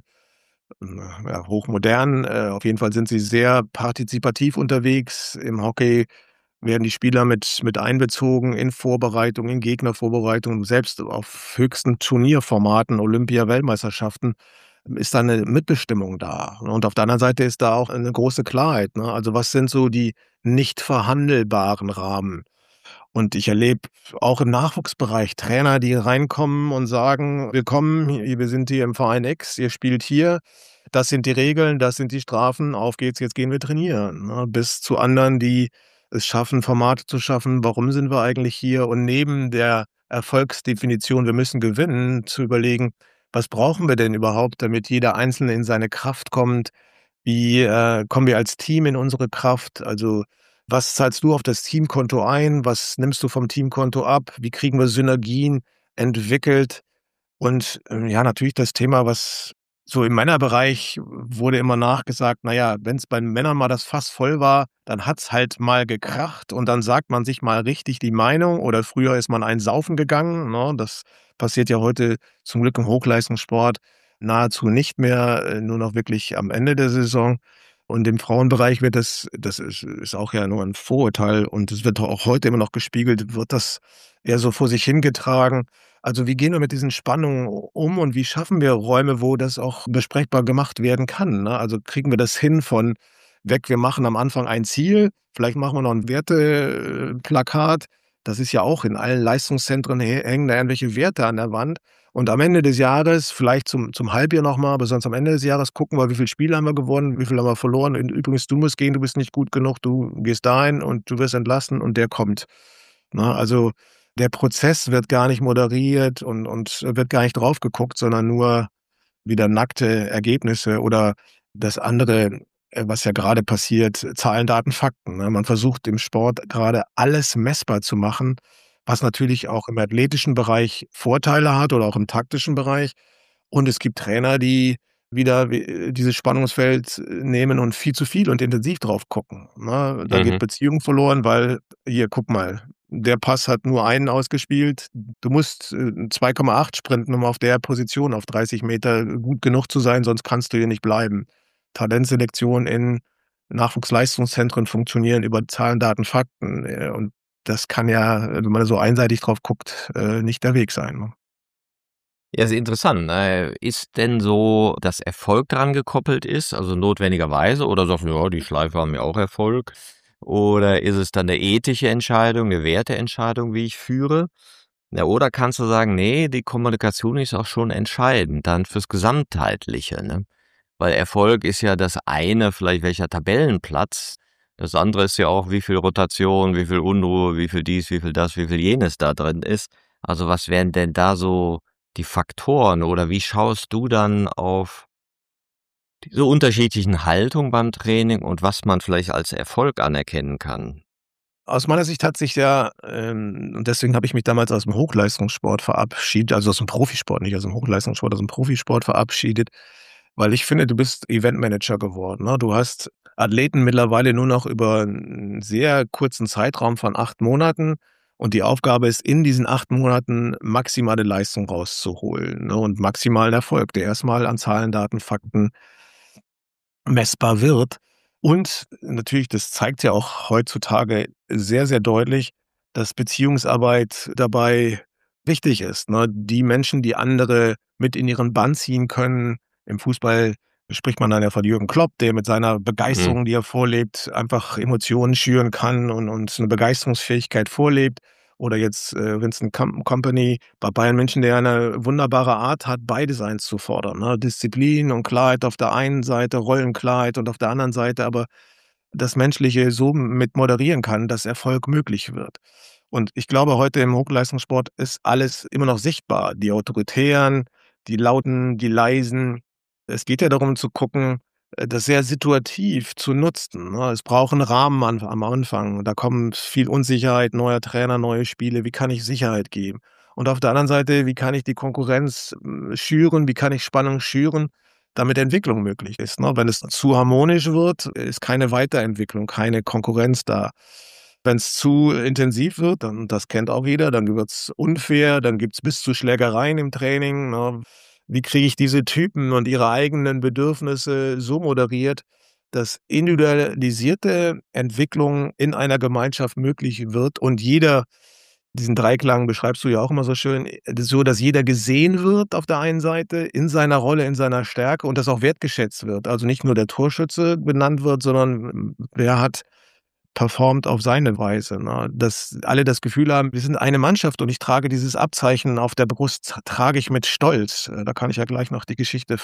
ja, hochmodern. Auf jeden Fall sind sie sehr partizipativ unterwegs. Im Hockey werden die Spieler mit einbezogen in Vorbereitung, in Gegnervorbereitung, selbst auf höchsten Turnierformaten, Olympia-Weltmeisterschaften ist da 'ne Mitbestimmung da, ne? Und auf der anderen Seite ist da auch 'ne große Klarheit, ne? Also, was sind so die nicht verhandelbaren Rahmen? Und ich erlebe auch im Nachwuchsbereich Trainer, die reinkommen und sagen: „Willkommen, wir sind hier im Verein X, ihr spielt hier. Das sind die Regeln, das sind die Strafen. Auf geht's, jetzt gehen wir trainieren“, ne? Bis zu anderen, die es schaffen, Formate zu schaffen. Warum sind wir eigentlich hier? Und neben der Erfolgsdefinition, wir müssen gewinnen, zu überlegen: Was brauchen wir denn überhaupt, damit jeder Einzelne in seine Kraft kommt? Wie, kommen wir als Team in unsere Kraft? Also, was zahlst du auf das Teamkonto ein? Was nimmst du vom Teamkonto ab? Wie kriegen wir Synergien entwickelt? Und, ja, natürlich das Thema, was so im Männerbereich wurde immer nachgesagt, na ja, wenn's bei Männern mal das Fass voll war, dann hat's halt mal gekracht und dann sagt man sich mal richtig die Meinung oder früher ist man einen saufen gegangen, ne? Das passiert ja heute zum Glück im Hochleistungssport nahezu nicht mehr, nur noch wirklich am Ende der Saison. Und im Frauenbereich wird das ist auch ja nur ein Vorurteil und es wird auch heute immer noch gespiegelt, wird das eher so vor sich hingetragen. Also, wie gehen wir mit diesen Spannungen um und wie schaffen wir Räume, wo das auch besprechbar gemacht werden kann, ne? Also, kriegen wir das hin von weg. Wir machen am Anfang ein Ziel, vielleicht machen wir noch ein Werteplakat. Das ist ja auch in allen Leistungszentren hängen da irgendwelche Werte an der Wand. Und am Ende des Jahres, vielleicht zum Halbjahr noch mal, aber sonst am Ende des Jahres gucken wir, wie viele Spiele haben wir gewonnen, wie viel haben wir verloren. Und übrigens, du musst gehen, du bist nicht gut genug, du gehst dahin und du wirst entlassen und der kommt. Ne, also der Prozess wird gar nicht moderiert und wird gar nicht drauf geguckt, sondern nur wieder nackte Ergebnisse oder das andere, was ja gerade passiert, Zahlen, Daten, Fakten, ne? Man versucht im Sport gerade alles messbar zu machen, was natürlich auch im athletischen Bereich Vorteile hat oder auch im taktischen Bereich. Und es gibt Trainer, die wieder dieses Spannungsfeld nehmen und viel zu viel und intensiv drauf gucken, ne? Da geht Mhm. Beziehung verloren, weil hier, guck mal, der Pass hat nur einen ausgespielt. Du musst 2,8 sprinten, um auf der Position auf 30 Meter gut genug zu sein, sonst kannst du hier nicht bleiben. Talentselektion in Nachwuchsleistungszentren funktionieren über Zahlen, Daten, Fakten. Und das kann ja, wenn man so einseitig drauf guckt, nicht der Weg sein, ne? Ja, ist interessant. Ist denn so, dass Erfolg dran gekoppelt ist, also notwendigerweise, oder sagst du: „Ja, die Schleife haben ja auch Erfolg?“ Oder ist es dann 'ne ethische Entscheidung, 'ne Werteentscheidung, wie ich führe? Ja, oder kannst du sagen: „Ne, die Kommunikation ist auch schon entscheidend dann fürs Gesamtheitliche“, ne? Weil Erfolg ist ja das eine, vielleicht welcher Tabellenplatz. Das andere ist ja auch, wie viel Rotation, wie viel Unruhe, wie viel dies, wie viel das, wie viel jenes da drin ist. Also, was wären denn da so die Faktoren oder wie schaust du dann auf diese unterschiedlichen Haltungen beim Training und was man vielleicht als Erfolg anerkennen kann? Aus meiner Sicht hat sich ja, und deswegen habe ich mich damals aus dem Hochleistungssport verabschiedet, also aus dem Profisport, nicht aus dem Hochleistungssport, aus dem Profisport verabschiedet, weil ich finde, du bist Eventmanager geworden, ne? Du hast Athleten mittlerweile nur noch über einen sehr kurzen Zeitraum von 8 Monaten und die Aufgabe ist, in diesen 8 Monaten maximale Leistung rauszuholen, ne, und maximalen Erfolg, der erstmal an Zahlen, Daten, Fakten messbar wird. Und natürlich, das zeigt ja auch heutzutage sehr, sehr deutlich, dass Beziehungsarbeit dabei wichtig ist, ne? Die Menschen, die andere mit in ihren Bann ziehen können. Im Fußball spricht man dann ja von Jürgen Klopp, der mit seiner Mhm. Begeisterung, die er vorlebt, einfach Emotionen schüren kann und 'ne Begeisterungsfähigkeit vorlebt. Oder jetzt, Vincent Kompany bei Bayern München, der eine wunderbare Art hat, beides einzufordern, ne? Disziplin und Klarheit auf der einen Seite, Rollenklarheit und auf der anderen Seite aber das Menschliche so mit moderieren kann, dass Erfolg möglich wird. Und ich glaube, heute im Hochleistungssport ist alles immer noch sichtbar. Die Autoritären, die Lauten, die Leisen. Es geht ja darum zu gucken, das sehr situativ zu nutzen, ne? Es braucht 'n Rahmen am Anfang. Da kommt viel Unsicherheit, neuer Trainer, neue Spiele. Wie kann ich Sicherheit geben? Und auf der anderen Seite, wie kann ich die Konkurrenz, schüren? Wie kann ich Spannung schüren, damit Entwicklung möglich ist, ne? Wenn es zu harmonisch wird, ist keine Weiterentwicklung, keine Konkurrenz da. Wenn's zu intensiv wird, dann das kennt auch jeder, dann wird's unfair, dann gibt's bis zu Schlägereien im Training, ne? Wie kriege ich diese Typen und ihre eigenen Bedürfnisse so moderiert, dass individualisierte Entwicklung in einer Gemeinschaft möglich wird und jeder diesen Dreiklang beschreibst du ja auch immer so schön, so, dass jeder gesehen wird auf der einen Seite in seiner Rolle, in seiner Stärke und das auch wertgeschätzt wird. Also, nicht nur der Torschütze benannt wird, sondern wer hat performt auf seine Weise, ne? Dass alle das Gefühl haben, wir sind eine Mannschaft und ich trage dieses Abzeichen auf der Brust, trage ich mit Stolz. Da kann ich ja gleich noch die Geschichte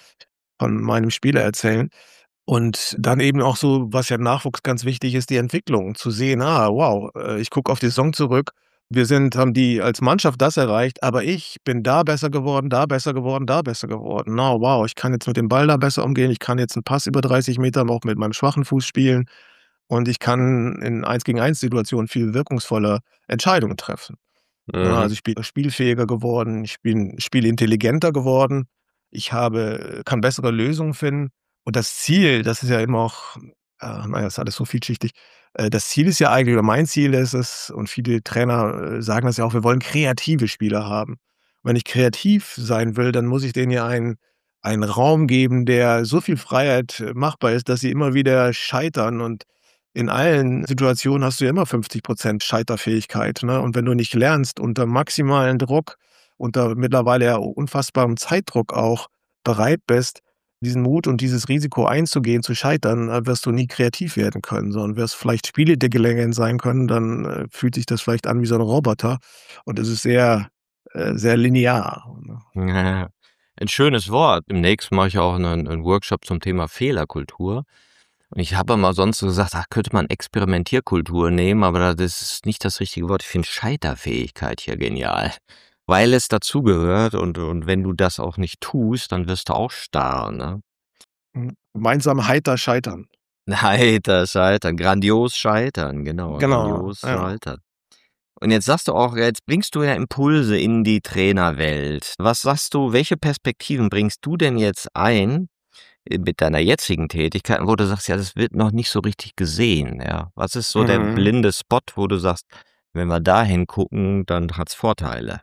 von meinem Spieler erzählen. Und dann eben auch so, was ja im Nachwuchs ganz wichtig ist, die Entwicklung zu sehen: „Ah, wow, ich gucke auf die Saison zurück. Wir haben die als Mannschaft das erreicht, aber ich bin da besser geworden, da besser geworden, da besser geworden. Na, wow, ich kann jetzt mit dem Ball da besser umgehen. Ich kann jetzt 'n Pass über 30 Meter auch mit meinem schwachen Fuß spielen und ich kann in Eins-gegen-eins-Situationen viel wirkungsvoller Entscheidungen treffen.“ Ne, Mhm. also, ich bin spielfähiger geworden, ich bin spielintelligenter geworden. Ich kann bessere Lösungen finden. Und das Ziel, das ist ja immer auch na ja, ist alles so vielschichtig. Das Ziel ist ja eigentlich oder mein Ziel ist es und viele Trainer, sagen das ja auch: „Wir wollen kreative Spieler haben.“ Wenn ich kreativ sein will, dann muss ich denen ja einen Raum geben, der so viel Freiheit machbar ist, dass sie immer wieder scheitern und in allen Situationen hast du ja immer 50% Scheiterfähigkeit, ne? Und wenn du nicht lernst, unter maximalen Druck, unter mittlerweile ja unfassbarem Zeitdruck auch bereit bist, diesen Mut und dieses Risiko einzugehen, zu scheitern, wirst du nie kreativ werden können, sondern wirst vielleicht spieleintelligent sein können, dann, fühlt sich das vielleicht an wie so 'n Roboter und es ist sehr linear, ne? Ja, 'n schönes Wort. Demnächst mache ich auch 'nen Workshop zum Thema Fehlerkultur. Und ich habe mal sonst so gesagt: „Ach, könnte man Experimentierkultur nehmen“, aber das ist nicht das richtige Wort. Ich finde Scheiterfähigkeit hier genial, weil es dazugehört und wenn du das auch nicht tust, dann wirst du auch starr, ne? Gemeinsam heiter scheitern. Heiter scheitern, grandios scheitern, genau, Genau, grandios ja. scheitern. Und jetzt sagst du auch jetzt bringst du ja Impulse in die Trainerwelt. Was sagst du, welche Perspektiven bringst du denn jetzt ein, mit deiner jetzigen Tätigkeit, wo du sagst: „Ja, das wird noch nicht so richtig gesehen“, ja? Was ist so der Mhm. blinde Spot, wo du sagst: „Wenn wir da hingucken, dann hat's Vorteile?“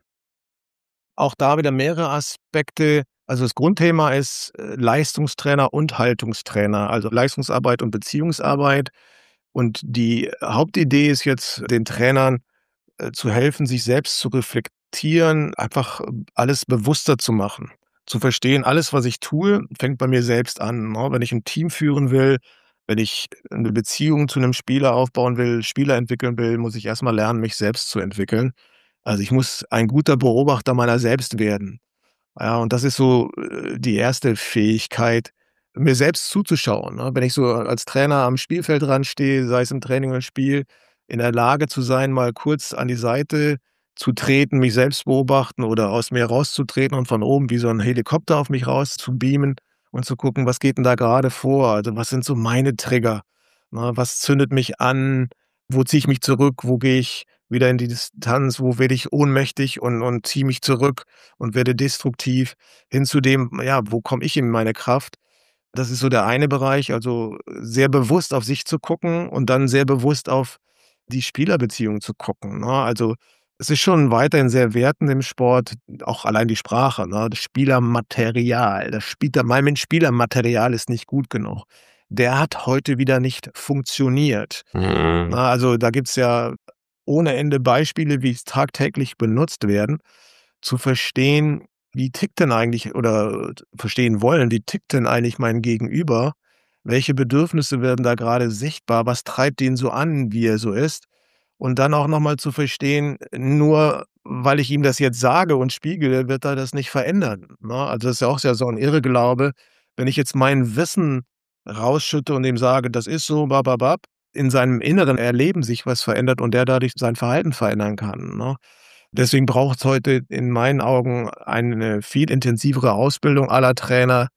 Auch da wieder mehrere Aspekte. Also, das Grundthema ist, Leistungstrainer und Haltungstrainer, also Leistungsarbeit und Beziehungsarbeit. Und die Hauptidee ist jetzt, den Trainern, zu helfen, sich selbst zu reflektieren, einfach, alles bewusster zu machen. Zu verstehen, alles, was ich tue, fängt bei mir selbst an, ne? Wenn ich 'n Team führen will, wenn ich 'ne Beziehung zu 'nem Spieler aufbauen will, Spieler entwickeln will, muss ich erst mal lernen, mich selbst zu entwickeln. Also, ich muss ein guter Beobachter meiner selbst werden. Ja, und das ist so, die erste Fähigkeit, mir selbst zuzuschauen, ne? Wenn ich so als Trainer am Spielfeldrand stehe, sei es im Training oder Spiel, in der Lage zu sein, mal kurz an die Seite zu treten, mich selbst beobachten oder aus mir rauszutreten und von oben wie so 'n Helikopter auf mich raus zu beamen und zu gucken, was geht 'n da grade vor? Also, was sind so meine Trigger, ne? Was zündet mich an? Wo ziehe ich mich zurück? Wo gehe ich wieder in die Distanz? Wo werde ich ohnmächtig und ziehe mich zurück und werde destruktiv, hin zu dem, ja, wo komme ich in meine Kraft? Das ist so der eine Bereich, also sehr bewusst auf sich zu gucken und dann sehr bewusst auf die Spielerbeziehung zu gucken, ne? Also, es ist schon weiterhin sehr wertend im Sport, auch allein die Sprache, ne? Das Spielermaterial, mein Spielermaterial ist nicht gut genug. Der hat heute wieder nicht funktioniert. Mhm. Na, also, da gibt's ja ohne Ende Beispiele, wie es tagtäglich benutzt werden, zu verstehen, wie tickt denn eigentlich oder verstehen wollen, wie tickt denn eigentlich mein Gegenüber? Welche Bedürfnisse werden da grade sichtbar? Was treibt ihn so an, wie er so ist? Und dann auch noch mal zu verstehen, nur weil ich ihm das jetzt sage und spiegele, wird er das nicht verändern, ne? Also, das ist ja auch so 'n Irrglaube. Wenn ich jetzt mein Wissen rausschütte und ihm sage: „Das ist so, bababab“, in seinem inneren Erleben sich was verändert und der dadurch sein Verhalten verändern kann, ne? Deswegen braucht's heute in meinen Augen eine viel intensivere Ausbildung aller Trainer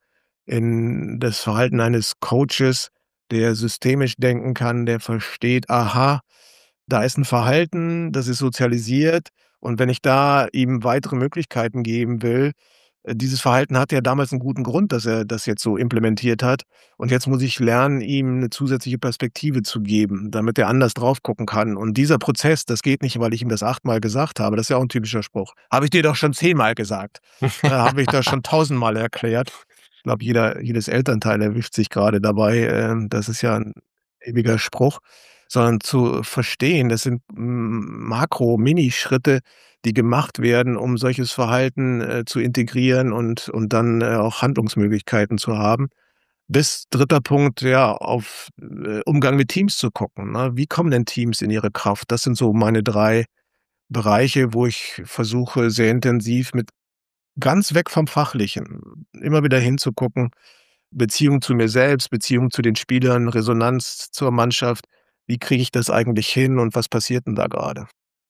in das Verhalten eines Coaches, der systemisch denken kann, der versteht: „Aha, da ist 'n Verhalten, das ist sozialisiert und wenn ich da ihm weitere Möglichkeiten geben will dieses Verhalten hat ja damals 'n guten Grund, dass er das jetzt so implementiert hat und jetzt muss ich lernen, ihm 'ne zusätzliche Perspektive zu geben, damit er anders drauf gucken kann. Und dieser Prozess, das geht nicht, weil ich ihm das 8-mal gesagt habe. Das ist ja auch 'n typischer Spruch: „Habe ich dir doch schon 10-mal gesagt. Habe ich doch schon 1000-mal erklärt.“ Ich glaube, jedes Elternteil erwischt sich grade dabei. Das ist ja 'n ewiger Spruch, sondern zu verstehen, das sind Makro-Minischritte, die gemacht werden, um solches Verhalten, zu integrieren und dann, auch Handlungsmöglichkeiten zu haben. Bis 3. Punkt, ja, auf, Umgang mit Teams zu gucken, ne? Wie kommen denn Teams in ihre Kraft? Das sind so meine 3 Bereiche, wo ich versuche, sehr intensiv mit ganz weg vom Fachlichen, immer wieder hinzugucken, Beziehung zu mir selbst, Beziehung zu den Spielern, Resonanz zur Mannschaft. Wie kriege ich das eigentlich hin und was passiert denn da grade?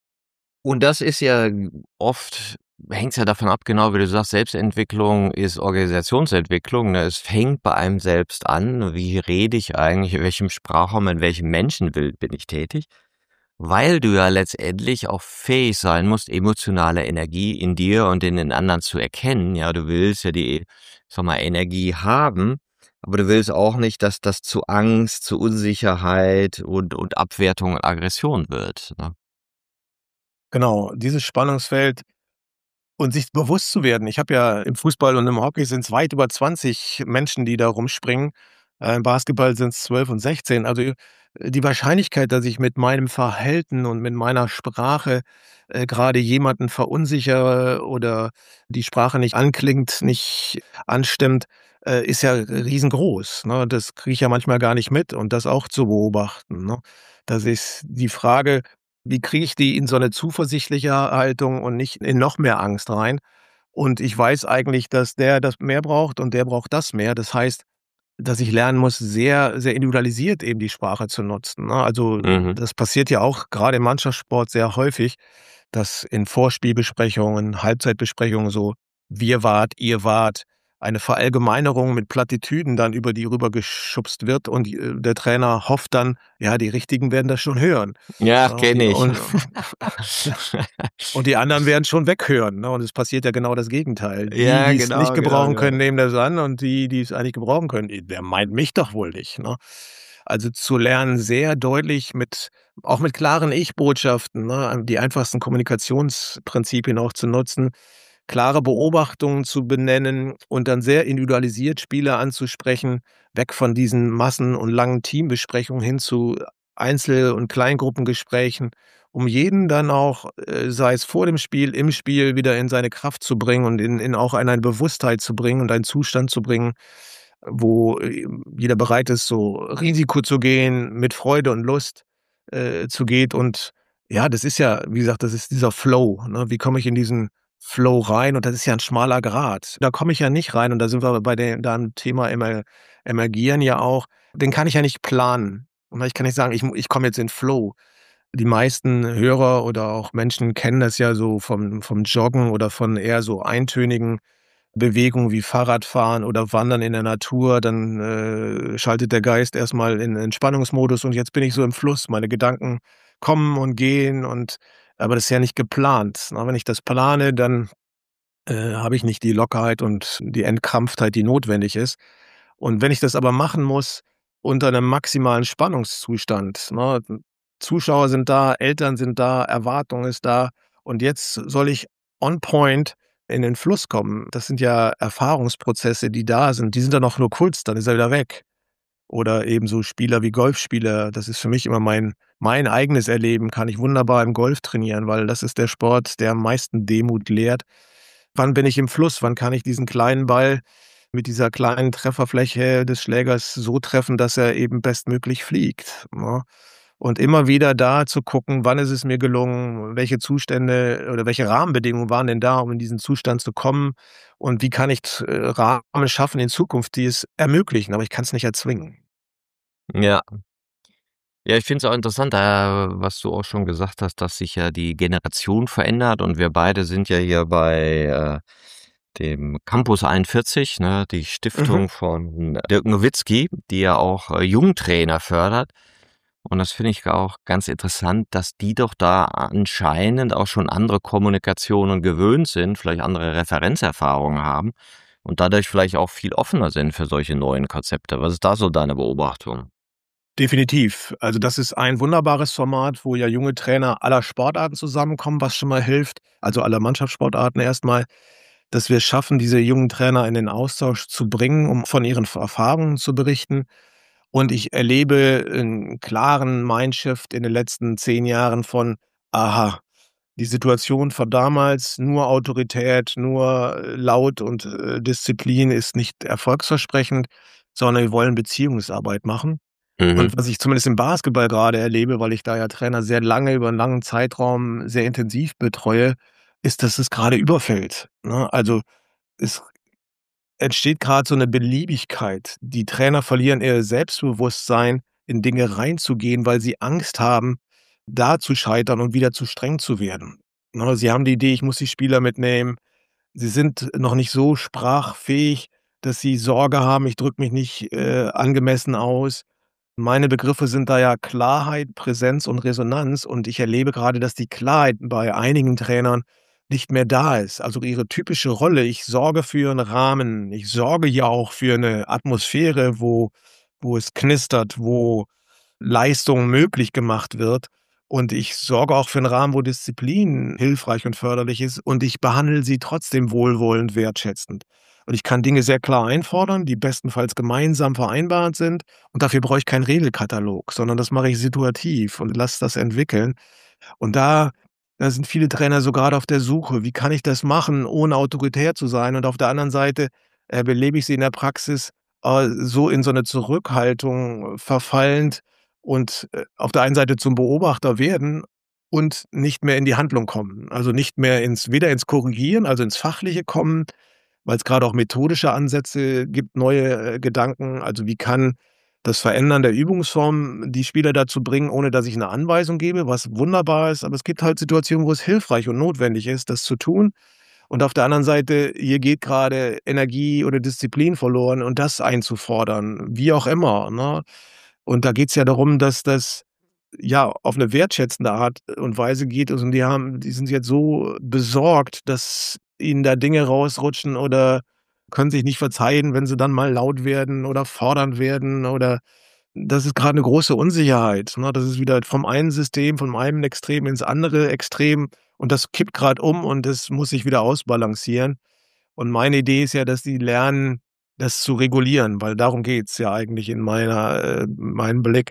Und das ist ja oft hängt's ja davon ab, genau wie du sagst, Selbstentwicklung ist Organisationsentwicklung, ne? Es fängt bei einem selbst an. Wie rede ich eigentlich? In welchem Sprachraum, in welchem Menschenbild bin ich tätig? Weil du ja letztendlich auch fähig sein musst, emotionale Energie in dir und in den anderen zu erkennen. Ja, du willst ja die, ich sage mal, Energie haben, aber du willst auch nicht, dass das zu Angst, zu Unsicherheit und Abwertung und Aggression wird, ne? Genau, dieses Spannungsfeld und sich bewusst zu werden. Ich habe ja im Fußball und im Hockey sind's weit über 20 Menschen, die da rumspringen. Im Basketball sind's 12 und 16. Also, die Wahrscheinlichkeit, dass ich mit meinem Verhalten und mit meiner Sprache, grade jemanden verunsichere oder die Sprache nicht anklingt, nicht anstimmt, ist ja riesengroß, ne? Das kriege ich ja manchmal gar nicht mit und das auch zu beobachten, ne? Das ist die Frage, wie kriege ich die in so eine zuversichtliche Haltung und nicht in noch mehr Angst rein? Und ich weiß eigentlich, dass der das mehr braucht und der braucht das mehr. Das heißt, dass ich lernen muss, sehr, sehr individualisiert eben die Sprache zu nutzen, ne? Also, Mhm. das passiert ja auch grade im Mannschaftssport sehr häufig, dass in Vorspielbesprechungen, Halbzeitbesprechungen so „Wir wart, ihr wart", eine Verallgemeinerung mit Plattitüden dann über die rübergeschubst wird und der Trainer hofft dann, ja, die Richtigen werden das schon hören, Ja, ne? Und kenne die ich. und die anderen werden schon weghören, ne? Und es passiert ja genau das Gegenteil. Die, Ja, die's nicht genau, genau, gebrauchen können, genau. nehmen das an und die, die's eigentlich gebrauchen können, der meint mich doch wohl nicht, ne? Also, zu lernen, sehr deutlich mit auch mit klaren Ich-Botschaften, ne, die einfachsten Kommunikationsprinzipien auch zu nutzen, klare Beobachtungen zu benennen und dann sehr individualisiert Spieler anzusprechen, weg von diesen Massen und langen Teambesprechungen hin zu Einzel und Kleingruppengesprächen, um jeden dann auch, sei es vor dem Spiel, im Spiel wieder in seine Kraft zu bringen und in auch eine Bewusstheit zu bringen und einen Zustand zu bringen, wo, jeder bereit ist, so Risiko zu gehen, mit Freude und Lust, zu geht. Und ja, das ist ja, wie gesagt, das ist dieser Flow, ne? Wie komme ich in diesen Flow rein? Und das ist ja 'n schmaler Grat. Da komme ich ja nicht rein und da sind wir bei deinem Thema Emergieren ja auch. Den kann ich ja nicht planen. Und ich kann nicht sagen, ich komme jetzt in Flow. Die meisten Hörer oder auch Menschen kennen das ja so vom Joggen oder von eher so eintönigen Bewegungen wie Fahrradfahren oder Wandern in der Natur. Dann, schaltet der Geist erst mal in Entspannungsmodus und jetzt bin ich so im Fluss. Meine Gedanken kommen und gehen aber das ist ja nicht geplant, ne? Wenn ich das plane, dann habe ich nicht die Lockerheit und die Entkrampftheit, die notwendig ist. Und wenn ich das aber machen muss unter 'nem maximalen Spannungszustand, ne? Zuschauer sind da, Eltern sind da, Erwartung ist da und jetzt soll ich on point in den Fluss kommen. Das sind ja Erfahrungsprozesse, die da sind. Die sind dann auch nur kurz, dann ist er wieder weg. Oder ebenso Spieler wie Golfspieler. Das ist für mich immer mein eigenes Erleben, kann ich wunderbar im Golf trainieren, weil das ist der Sport, der am meisten Demut lehrt. Wann bin ich im Fluss? Wann kann ich diesen kleinen Ball mit dieser kleinen Trefferfläche des Schlägers so treffen, dass er eben bestmöglich fliegt, ne? Und immer wieder da zu gucken, wann ist es mir gelungen, welche Zustände oder welche Rahmenbedingungen waren denn da, um in diesen Zustand zu kommen und wie kann ich Rahmen schaffen in Zukunft, die es ermöglichen, aber ich kann's nicht erzwingen. Ja. Ja, ich finde es auch interessant, was du auch schon gesagt hast, dass sich ja die Generation verändert und wir beide sind ja hier bei, dem Campus 41, ne, die Mhm. Stiftung von Dirk Nowitzki, die ja auch, Jugendtrainer fördert. Und das finde ich auch ganz interessant, dass die doch da anscheinend auch schon andere Kommunikationen gewöhnt sind, vielleicht andere Referenzerfahrungen haben und dadurch vielleicht auch viel offener sind für solche neuen Konzepte. Was ist da so deine Beobachtung? Definitiv. Also, das ist ein wunderbares Format, wo ja junge Trainer aller Sportarten zusammenkommen, was schon mal hilft, also aller Mannschaftssportarten erst mal, dass wir es schaffen, diese jungen Trainer in den Austausch zu bringen, um von ihren Erfahrungen zu berichten. Und ich erlebe 'n klaren Mindshift in den letzten 10 Jahren von: „Aha, die Situation von damals, nur Autorität, nur laut und, Disziplin ist nicht erfolgsversprechend, sondern wir wollen Beziehungsarbeit machen." Mhm. Und was ich zumindest im Basketball grade erlebe, weil ich da ja Trainer sehr lange über 'n langen Zeitraum sehr intensiv betreue, ist, dass es grade überfällt, ne? Also, es entsteht grad so 'ne Beliebigkeit. Die Trainer verlieren ihr Selbstbewusstsein, in Dinge reinzugehen, weil sie Angst haben, da zu scheitern und wieder zu streng zu werden, ne? Sie haben die Idee, ich muss die Spieler mitnehmen. Sie sind noch nicht so sprachfähig, dass sie Sorge haben, ich drücke mich nicht, angemessen aus. Meine Begriffe sind da ja Klarheit, Präsenz und Resonanz und ich erlebe grade, dass die Klarheit bei einigen Trainern nicht mehr da ist. Also, ihre typische Rolle, ich sorge für 'n Rahmen. Ich sorge ja auch für 'ne Atmosphäre, wo es knistert, wo Leistung möglich gemacht wird. Und ich sorge auch für 'n Rahmen, wo Disziplin hilfreich und förderlich ist und ich behandle sie trotzdem wohlwollend, wertschätzend. Und ich kann Dinge sehr klar einfordern, die bestenfalls gemeinsam vereinbart sind und dafür brauche ich keinen Regelkatalog, sondern das mache ich situativ und lasse das entwickeln. Und da sind viele Trainer so grade auf der Suche: „Wie kann ich das machen, ohne autoritär zu sein?" Und auf der anderen Seite belebe ich sie in der Praxis, so in so eine Zurückhaltung verfallend und, auf der einen Seite zum Beobachter werden und nicht mehr in die Handlung kommen. Also, nicht mehr weder ins Korrigieren, also ins Fachliche kommen, weil es gerade auch methodische Ansätze gibt, neue, Gedanken. Also, wie kann das Verändern der Übungsform die Spieler dazu bringen, ohne dass ich eine Anweisung gebe, was wunderbar ist. Aber es gibt halt Situationen, wo es hilfreich und notwendig ist, das zu tun. Und auf der anderen Seite, hier geht gerade Energie oder Disziplin verloren und das einzufordern, wie auch immer, ne? Und da geht's ja darum, dass das, ja, auf eine wertschätzende Art und Weise geht. Also, die sind jetzt so besorgt, dass ihnen da Dinge rausrutschen oder können sich nicht verzeihen, wenn sie dann mal laut werden oder fordernd werden oder das ist gerade 'ne große Unsicherheit, ne? Das ist wieder vom einen System, von einem Extrem ins andere Extrem und das kippt grad um und das muss sich wieder ausbalancieren. Und meine Idee ist ja, dass die lernen, das zu regulieren, weil darum geht's ja eigentlich in meinem Blick,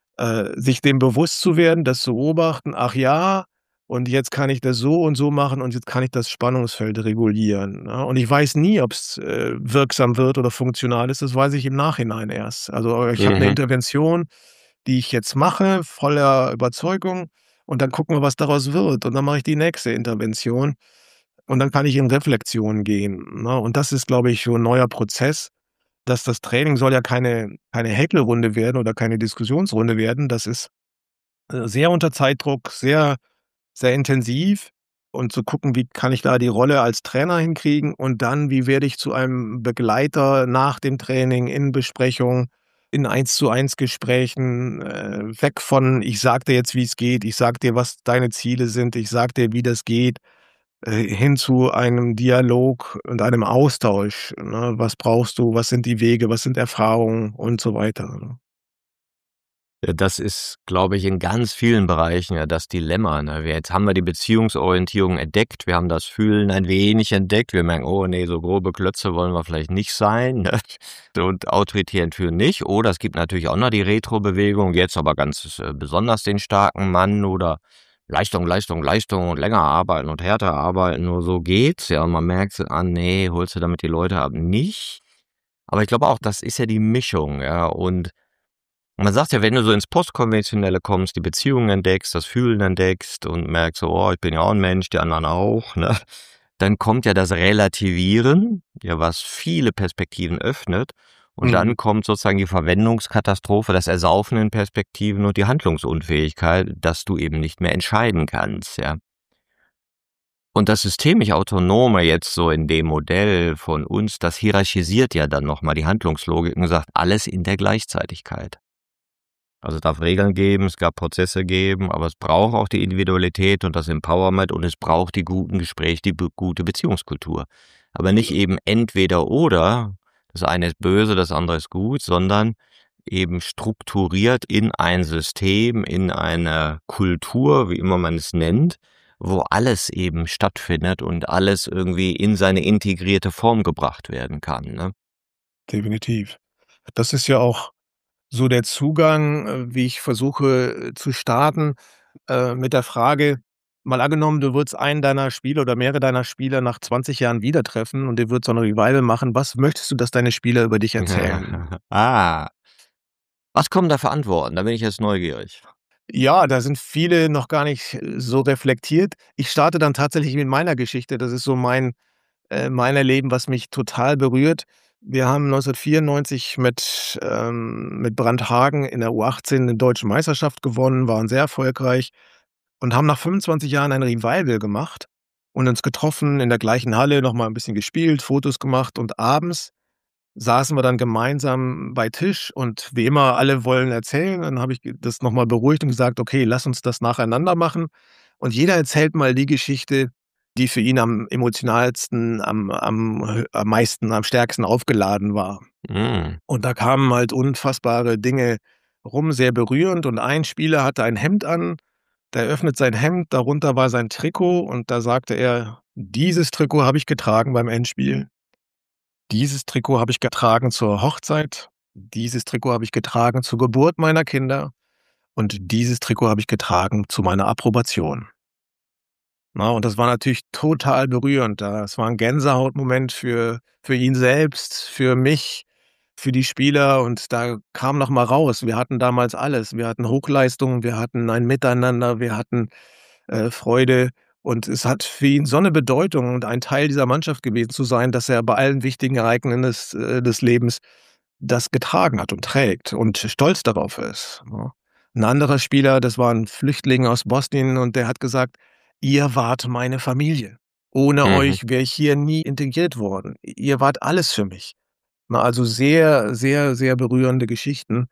sich dem bewusst zu werden, das zu beobachten: „Ach ja, und jetzt kann ich das so und so machen und jetzt kann ich das Spannungsfeld regulieren“, ne? Und ich weiß nie, ob's, wirksam wird oder funktional ist, das weiß ich im Nachhinein erst. Also, ich habe 'ne Mhm. Intervention, die ich jetzt mache, voller Überzeugung und dann gucken wir, was daraus wird und dann mache ich die nächste Intervention und dann kann ich in Reflexion gehen, ne? Und das ist, glaube ich, so 'n neuer Prozess, dass das Training soll ja keine Häkelrunde werden oder keine Diskussionsrunde werden. Das ist, sehr unter Zeitdruck, sehr intensiv und zu gucken, wie kann ich da die Rolle als Trainer hinkriegen und dann, wie werde ich zu einem Begleiter nach dem Training in Besprechungen, in Eins-zu-eins Gesprächen, weg von: „Ich sage dir jetzt, wie es geht. Ich sage dir, was deine Ziele sind. Ich sage dir, wie das geht“, hin zu einem Dialog und einem Austausch, ne? Was brauchst du? Was sind die Wege? Was sind Erfahrungen und so weiter, ne? Das ist, glaube ich, in ganz vielen Bereichen ja das Dilemma, ne? Jetzt haben wir die Beziehungsorientierung entdeckt, wir haben das Fühlen ein wenig entdeckt. Wir merken: „Oh ne, so grobe Klötze wollen wir vielleicht nicht sein“, ne? Und autoritären Führen nicht. Oder es gibt natürlich auch noch die Retro-Bewegung, jetzt aber ganz, besonders den starken Mann oder Leistung, Leistung, Leistung und länger arbeiten und härter arbeiten, nur so geht's, ja. Und man merkt so: „Ah ne, holst du damit die Leute ab?“ Nicht. Aber ich glaube auch, das ist ja die Mischung, ja. Und man sagt ja, wenn du so ins Postkonventionelle kommst, die Beziehungen entdeckst, das Fühlen entdeckst und merkst so: „Oh, ich bin ja auch 'n Mensch, die anderen auch“, ne? Dann kommt ja das Relativieren, ja, was viele Perspektiven öffnet. Und Mhm. dann kommt sozusagen die Verwendungskatastrophe, das Ersaufen in Perspektiven und die Handlungsunfähigkeit, dass du eben nicht mehr entscheiden kannst, ja. Und das systemisch Autonome jetzt so in dem Modell von uns, das hierarchisiert ja dann noch mal die Handlungslogik und sagt: „Alles in der Gleichzeitigkeit.“ Also, es darf Regeln geben, es gab Prozesse geben, aber es braucht auch die Individualität und das Empowerment und es braucht die guten Gespräche, die gute Beziehungskultur. Aber nicht eben entweder oder, das eine ist böse, das andere ist gut, sondern eben strukturiert in ein System, in eine Kultur, wie immer man es nennt, wo alles eben stattfindet und alles irgendwie in seine integrierte Form gebracht werden kann, ne? Definitiv. Das ist ja auch so der Zugang, wie ich versuche, zu starten, mit der Frage, mal angenommen, du würdest einen deiner Spieler oder mehrere deiner Spieler nach 20 Jahren wieder treffen und ihr würdet so 'ne Revival machen. Was möchtest du, dass deine Spieler über dich erzählen? Ah, was kommen da für Antworten? Da bin ich jetzt neugierig. Ja, da sind viele noch gar nicht so reflektiert. Ich starte dann tatsächlich mit meiner Geschichte. Das ist so mein Erleben, was mich total berührt. Wir haben 1994 mit Brandhagen in der U18 'ne Deutsche Meisterschaft gewonnen, waren sehr erfolgreich und haben nach 25 Jahren ein Revival gemacht und uns getroffen in der gleichen Halle, noch mal 'n bisschen gespielt, Fotos gemacht und abends saßen wir dann gemeinsam bei Tisch und wie immer, alle wollen erzählen. Dann habe ich das noch mal beruhigt und gesagt: „Okay, lass uns das nacheinander machen.“ Und jeder erzählt mal die Geschichte, die für ihn am emotionalsten, am meisten, am stärksten aufgeladen war. Mhm. Und da kamen halt unfassbare Dinge rum, sehr berührend. Und ein Spieler hatte ein Hemd an, der öffnet sein Hemd, darunter war sein Trikot und da sagte er: „Dieses Trikot habe ich getragen beim Endspiel. Dieses Trikot habe ich getragen zur Hochzeit. Dieses Trikot habe ich getragen zur Geburt meiner Kinder und dieses Trikot habe ich getragen zu meiner Approbation.“ Na, und das war natürlich total berührend. Das war ein Gänsehautmoment für ihn selbst, für mich, für die Spieler und da kam noch mal raus, wir hatten damals alles. Wir hatten Hochleistung, wir hatten ein Miteinander, wir hatten, Freude und es hat für ihn so 'ne Bedeutung und ein Teil dieser Mannschaft gewesen zu sein, dass er bei allen wichtigen Ereignissen des Lebens das getragen hat und trägt und stolz darauf ist, ne? 'N anderer Spieler, das war 'n Flüchtling aus Bosnien und der hat gesagt: „Ihr wart meine Familie. Ohne Mhm. euch wäre ich hier nie integriert worden. Ihr wart alles für mich." Na, also sehr, sehr, sehr berührende Geschichten.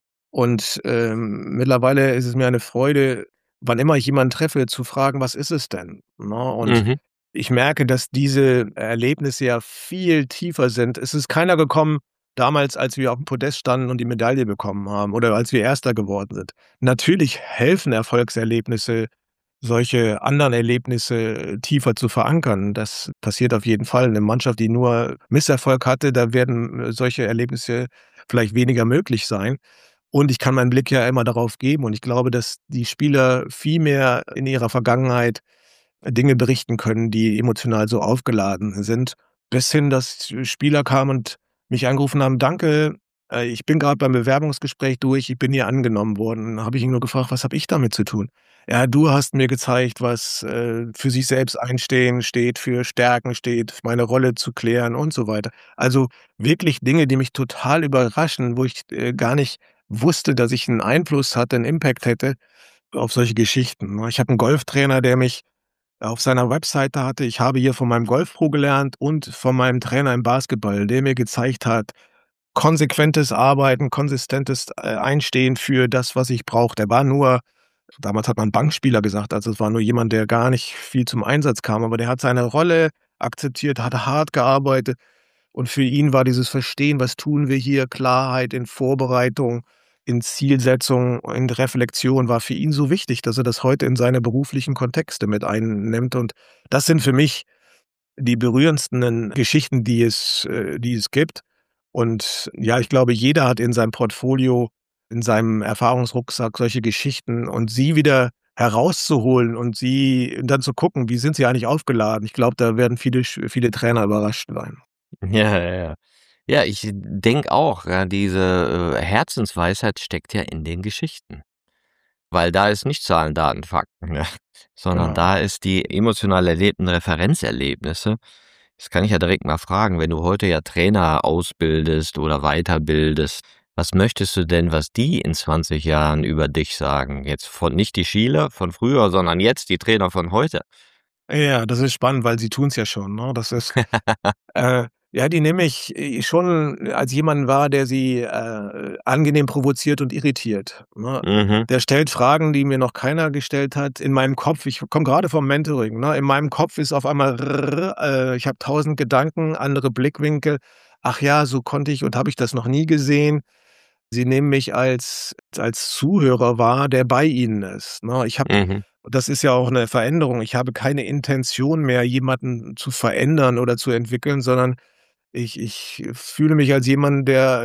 Und, mittlerweile ist es mir eine Freude, wann immer ich jemanden treffe, zu fragen: „Was ist es denn?" Ne? Und Mhm. ich merke, dass diese Erlebnisse ja viel tiefer sind. Es ist keiner gekommen damals, als wir aufm Podest standen und die Medaille bekommen haben oder als wir Erster geworden sind. Natürlich helfen Erfolgserlebnisse, solche anderen Erlebnisse tiefer zu verankern. Das passiert auf jeden Fall. 'Ne Mannschaft, die nur Misserfolg hatte, da werden, solche Erlebnisse vielleicht weniger möglich sein. Und ich kann meinen Blick ja immer darauf geben und ich glaube, dass die Spieler viel mehr in ihrer Vergangenheit Dinge berichten können, die emotional so aufgeladen sind, bis hin, dass Spieler kamen und mich angerufen haben: „Danke, ich bin grad beim Bewerbungsgespräch durch, ich bin hier angenommen worden." Dann habe ich ihn nur gefragt: „Was habe ich damit zu tun?" „Ja, du hast mir gezeigt, was, für sich selbst einstehen steht, für Stärken steht, meine Rolle zu klären" und so weiter. Also, wirklich Dinge, die mich total überraschen, wo ich, gar nicht wusste, dass ich 'n Einfluss hatte, 'n Impact hätte auf solche Geschichten, ne? Ich habe 'n Golftrainer, der mich auf seiner Webseite hatte: „Ich habe hier von meinem Golfpro gelernt und von meinem Trainer im Basketball", der mir gezeigt hat, konsequentes Arbeiten, konsistentes, Einstehen für das, was ich brauche. Der war nur damals hat man Bankspieler gesagt, also es war nur jemand, der gar nicht viel zum Einsatz kam, aber der hat seine Rolle akzeptiert, hat hart gearbeitet und für ihn war dieses Verstehen: „Was tun wir hier?", Klarheit in Vorbereitung, in Zielsetzung, in Reflexion war für ihn so wichtig, dass er das heute in seine beruflichen Kontexte mit einnimmt. Und das sind für mich die berührendsten Geschichten, die es gibt. Und ja, ich glaube, jeder hat in seinem Portfolio, in seinem Erfahrungsrucksack solche Geschichten und sie wieder herauszuholen und sie dann zu gucken, wie sind sie eigentlich aufgeladen? Ich glaube, da werden viele Trainer überrascht sein. Ja, ja, ja. Ja, ich denke auch, ja, diese, Herzensweisheit steckt ja in den Geschichten. Weil da ist nicht Zahlen, Daten, Fakten, ne, sondern Genau. da ist die emotional erlebten Referenzerlebnisse. Das kann ich ja direkt mal fragen, wenn du heute ja Trainer ausbildest oder weiterbildest, was möchtest du denn, was die in 20 Jahren über dich sagen? Jetzt von nicht die Spieler von früher, sondern jetzt die Trainer von heute. Ja, das ist spannend, weil sie tun's ja schon, ne? Das ist ja, die nehme ich, schon als jemanden wahr, der sie, angenehm provoziert und irritiert, ne? Mhm, Der stellt Fragen, die mir noch keiner gestellt hat. In meinem Kopf ich komme grade vom Mentoring, ne? In meinem Kopf ist auf einmal ich habe 1.000 Gedanken, andere Blickwinkel. „Ach ja, so konnte ich und habe ich das noch nie gesehen." Sie nehmen mich als Zuhörer wahr, der bei ihnen ist, ne? Ich habe mhm. das ist ja auch 'ne Veränderung. Ich habe keine Intention mehr, jemanden zu verändern oder zu entwickeln, sondern ich fühle mich als jemand,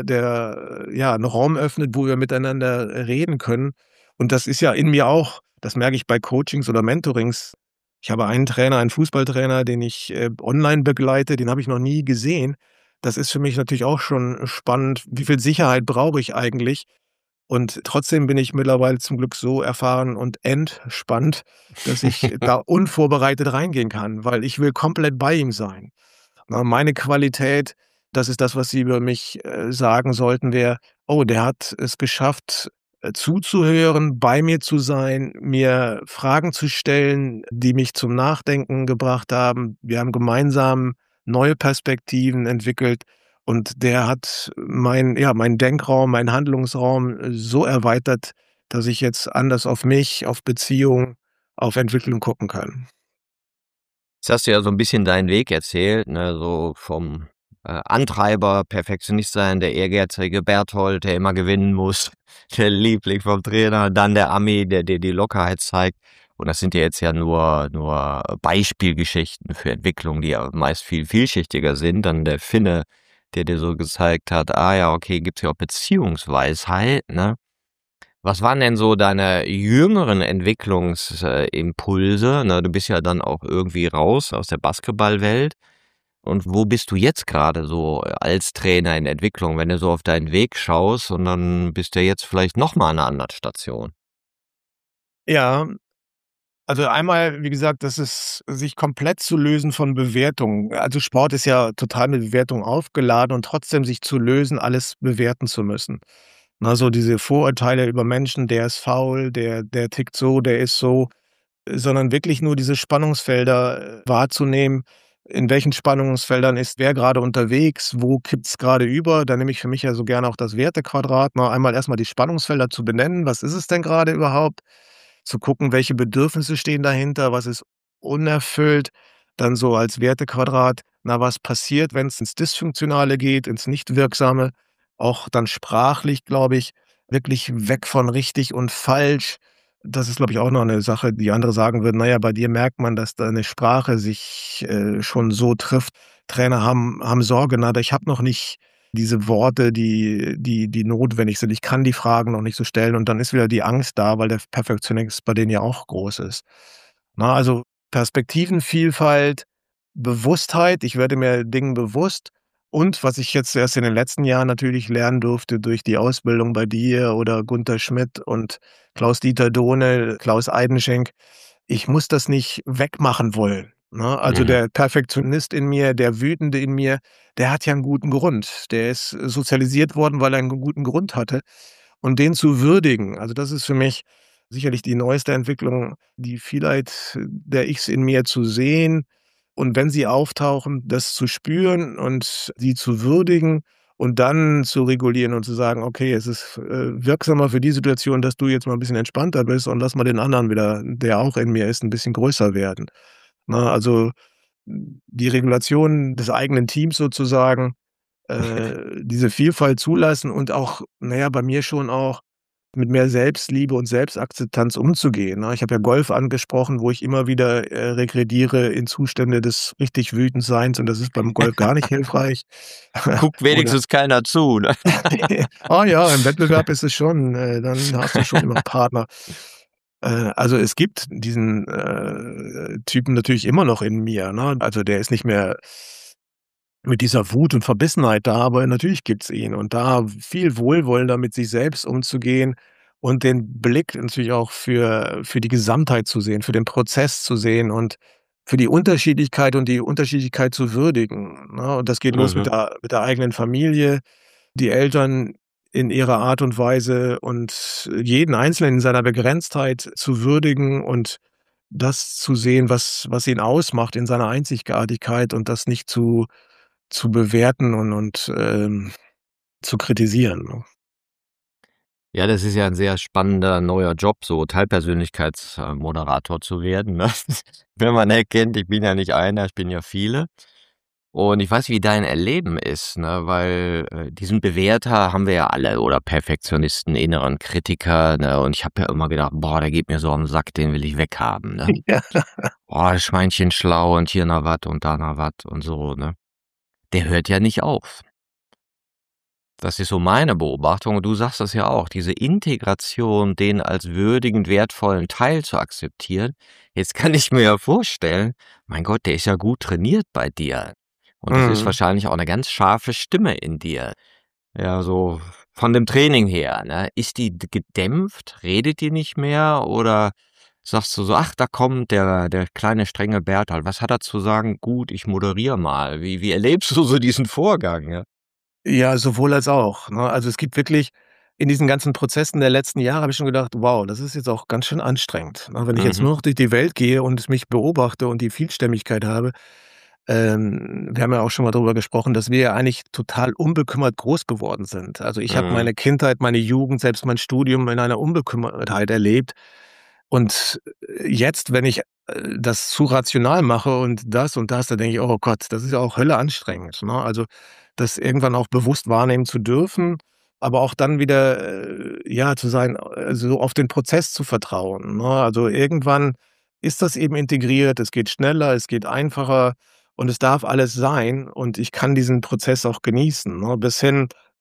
der ja 'n Raum öffnet, wo wir miteinander reden können. Und das ist ja in mir auch, das merke ich bei Coachings oder Mentorings. Ich habe einen Trainer, einen Fußballtrainer, den ich, online begleite, den habe ich noch nie gesehen. Das ist für mich natürlich auch schon spannend. Wie viel Sicherheit brauche ich eigentlich? Und trotzdem bin ich mittlerweile zum Glück so erfahren und entspannt, dass ich da unvorbereitet reingehen kann, weil ich will komplett bei ihm sein. Na, meine Qualität, das ist das, was Sie über mich, sagen sollten, wäre: „Oh, der hat es geschafft, zuzuhören, bei mir zu sein, mir Fragen zu stellen, die mich zum Nachdenken gebracht haben. Wir haben gemeinsam neue Perspektiven entwickelt und der hat meinen Denkraum, meinen Handlungsraum, so erweitert, dass ich jetzt anders auf mich, auf Beziehungen, auf Entwicklung gucken kann." Jetzt hast du ja so 'n bisschen deinen Weg erzählt, ne, so vom, Antreiber, Perfektionist sein, der ehrgeizige Berthold, der immer gewinnen muss, der Liebling vom Trainer, dann der Ami, der dir die Lockerheit zeigt. Und das sind ja jetzt ja nur Beispielgeschichten für Entwicklung, die ja meist viel vielschichtiger sind. Dann der Finne, der dir so gezeigt hat: „Ah ja, okay, gibt's ja auch Beziehungsweisheit", ne? Was waren denn so deine jüngeren Entwicklungsimpulse? Ne, du bist ja dann auch irgendwie raus aus der Basketballwelt. Und wo bist du jetzt gerade so als Trainer in Entwicklung, wenn du so auf deinen Weg schaust und dann bist du jetzt vielleicht noch mal an 'ner anderen Station? Ja, also einmal, wie gesagt, das ist sich komplett zu lösen von Bewertungen. Also Sport ist ja total mit Bewertungen aufgeladen und trotzdem sich zu lösen, alles bewerten zu müssen. Na, so diese Vorurteile über Menschen, der ist faul, der tickt so, der ist so, sondern wirklich nur diese Spannungsfelder wahrzunehmen. In welchen Spannungsfeldern ist wer gerade unterwegs, wo kippt's gerade über? Da nehme ich für mich ja so gerne auch das Wertequadrat, ne? Einmal erst mal die Spannungsfelder zu benennen. Was ist es denn gerade überhaupt? Zu gucken, welche Bedürfnisse stehen dahinter, was ist unerfüllt. Dann so als Wertequadrat, na, was passiert, wenn's ins Dysfunktionale geht, ins Nichtwirksame? Auch dann sprachlich, glaube ich, wirklich weg von richtig und falsch. Das ist, glaube ich, auch noch 'ne Sache, die andere sagen würden: „Na ja, bei dir merkt man, dass deine Sprache sich, schon so trifft.“ Trainer haben Sorge, na, ich habe noch nicht diese Worte, die notwendig sind. Ich kann die Fragen noch nicht so stellen und dann ist wieder die Angst da, weil der Perfektionismus bei denen ja auch groß ist. Na, also Perspektivenvielfalt, Bewusstheit, ich werde mir Dingen bewusst und was ich jetzt erst in den letzten Jahren natürlich lernen durfte durch die Ausbildung bei dir oder Gunter Schmidt und Klaus-Dieter Dohne, Klaus Eidenschenk, ich muss das nicht wegmachen wollen, ne? Also, Mhm. der Perfektionist in mir, der Wütende in mir, der hat ja 'n guten Grund. Der ist sozialisiert worden, weil er 'n guten Grund hatte. Und den zu würdigen, also, das ist für mich sicherlich die neueste Entwicklung, die Vielheit der Ichs in mir zu sehen und wenn sie auftauchen, das zu spüren und sie zu würdigen und dann zu regulieren und zu sagen: „Okay, es ist, wirksamer für die Situation, dass du jetzt mal 'n bisschen entspannter bist und lass mal den anderen wieder, der auch in mir ist, 'n bisschen größer werden.“ Ne, also, die Regulation des eigenen Teams sozusagen, diese Vielfalt zulassen und auch, na ja, bei mir schon auch mit mehr Selbstliebe und Selbstakzeptanz umzugehen, ne? Ich habe ja Golf angesprochen, wo ich immer wieder, regrediere in Zustände des richtig Wütendseins und das ist beim Golf gar nicht hilfreich. Guckt Oder wenigstens keiner zu, ne? ah ja, im Wettbewerb ist es schon, dann hast du schon immer 'n Partner. Also, es gibt diesen, Typen natürlich immer noch in mir, ne? Also, der ist nicht mehr mit dieser Wut und Verbissenheit da, aber natürlich gibt's ihn und da viel wohlwollender mit sich selbst umzugehen und den Blick natürlich auch für die Gesamtheit zu sehen, für den Prozess zu sehen und für die Unterschiedlichkeit und die Unterschiedlichkeit zu würdigen, ne? Und das geht los Mhm. mit der eigenen Familie, die Eltern in ihrer Art und Weise und jeden Einzelnen in seiner Begrenztheit zu würdigen und das zu sehen, was ihn ausmacht in seiner Einzigartigkeit und das nicht zu bewerten und zu kritisieren, ne? Ja, das ist ja 'n sehr spannender neuer Job, so Teilpersönlichkeitsmoderator zu werden, ne? Wenn man erkennt, ich bin ja nicht einer, ich bin ja viele. Und ich weiß, wie dein Erleben ist, ne, weil, diesen Bewerter haben wir ja alle oder Perfektionisten, inneren Kritiker, ne? Und ich habe ja immer gedacht: „Boah, der geht mir so am Sack, den will ich weghaben“, ne? Ja. „Boah, das Schweinchen schlau und hier noch wat und da noch wat“ und so, ne? Der hört ja nicht auf. Das ist so meine Beobachtung und du sagst das ja auch, diese Integration, den als würdigen, wertvollen Teil zu akzeptieren. Jetzt kann ich mir ja vorstellen, mein Gott, der ist ja gut trainiert bei dir. Und das ist Mhm. wahrscheinlich auch 'ne ganz scharfe Stimme in dir. Ja, so von dem Training her, ne? Ist die d gedämpft? Redet die nicht mehr? Oder sagst du so: „Ach, da kommt der kleine strenge Berthold. Was hat er zu sagen? Gut, ich moderiere mal.“ Wie erlebst du so diesen Vorgang, ja? Ja, sowohl als auch, ne? Also, es gibt wirklich in diesen ganzen Prozessen der letzten Jahre habe ich schon gedacht: „Wow, das ist jetzt auch ganz schön anstrengend“, ne? Wenn ich jetzt Mhm. nur noch durch die Welt gehe und mich beobachte und die Vielstimmigkeit habe wir haben ja auch schon mal darüber gesprochen, dass wir ja eigentlich total unbekümmert groß geworden sind. Also, ich habe Mhm. meine Kindheit, meine Jugend, selbst mein Studium in einer Unbekümmertheit erlebt. Und, jetzt, wenn ich, das zu rational mache und das, dann denke ich: „Oh Gott, das ist ja auch Hölle anstrengend“, ne? Also, das irgendwann auch bewusst wahrnehmen zu dürfen, aber auch dann wieder, ja, zu sein so auf den Prozess zu vertrauen, ne? Also, irgendwann ist das eben integriert, es geht schneller, es geht einfacher und es darf alles sein und ich kann diesen Prozess auch genießen, ne? Bis hin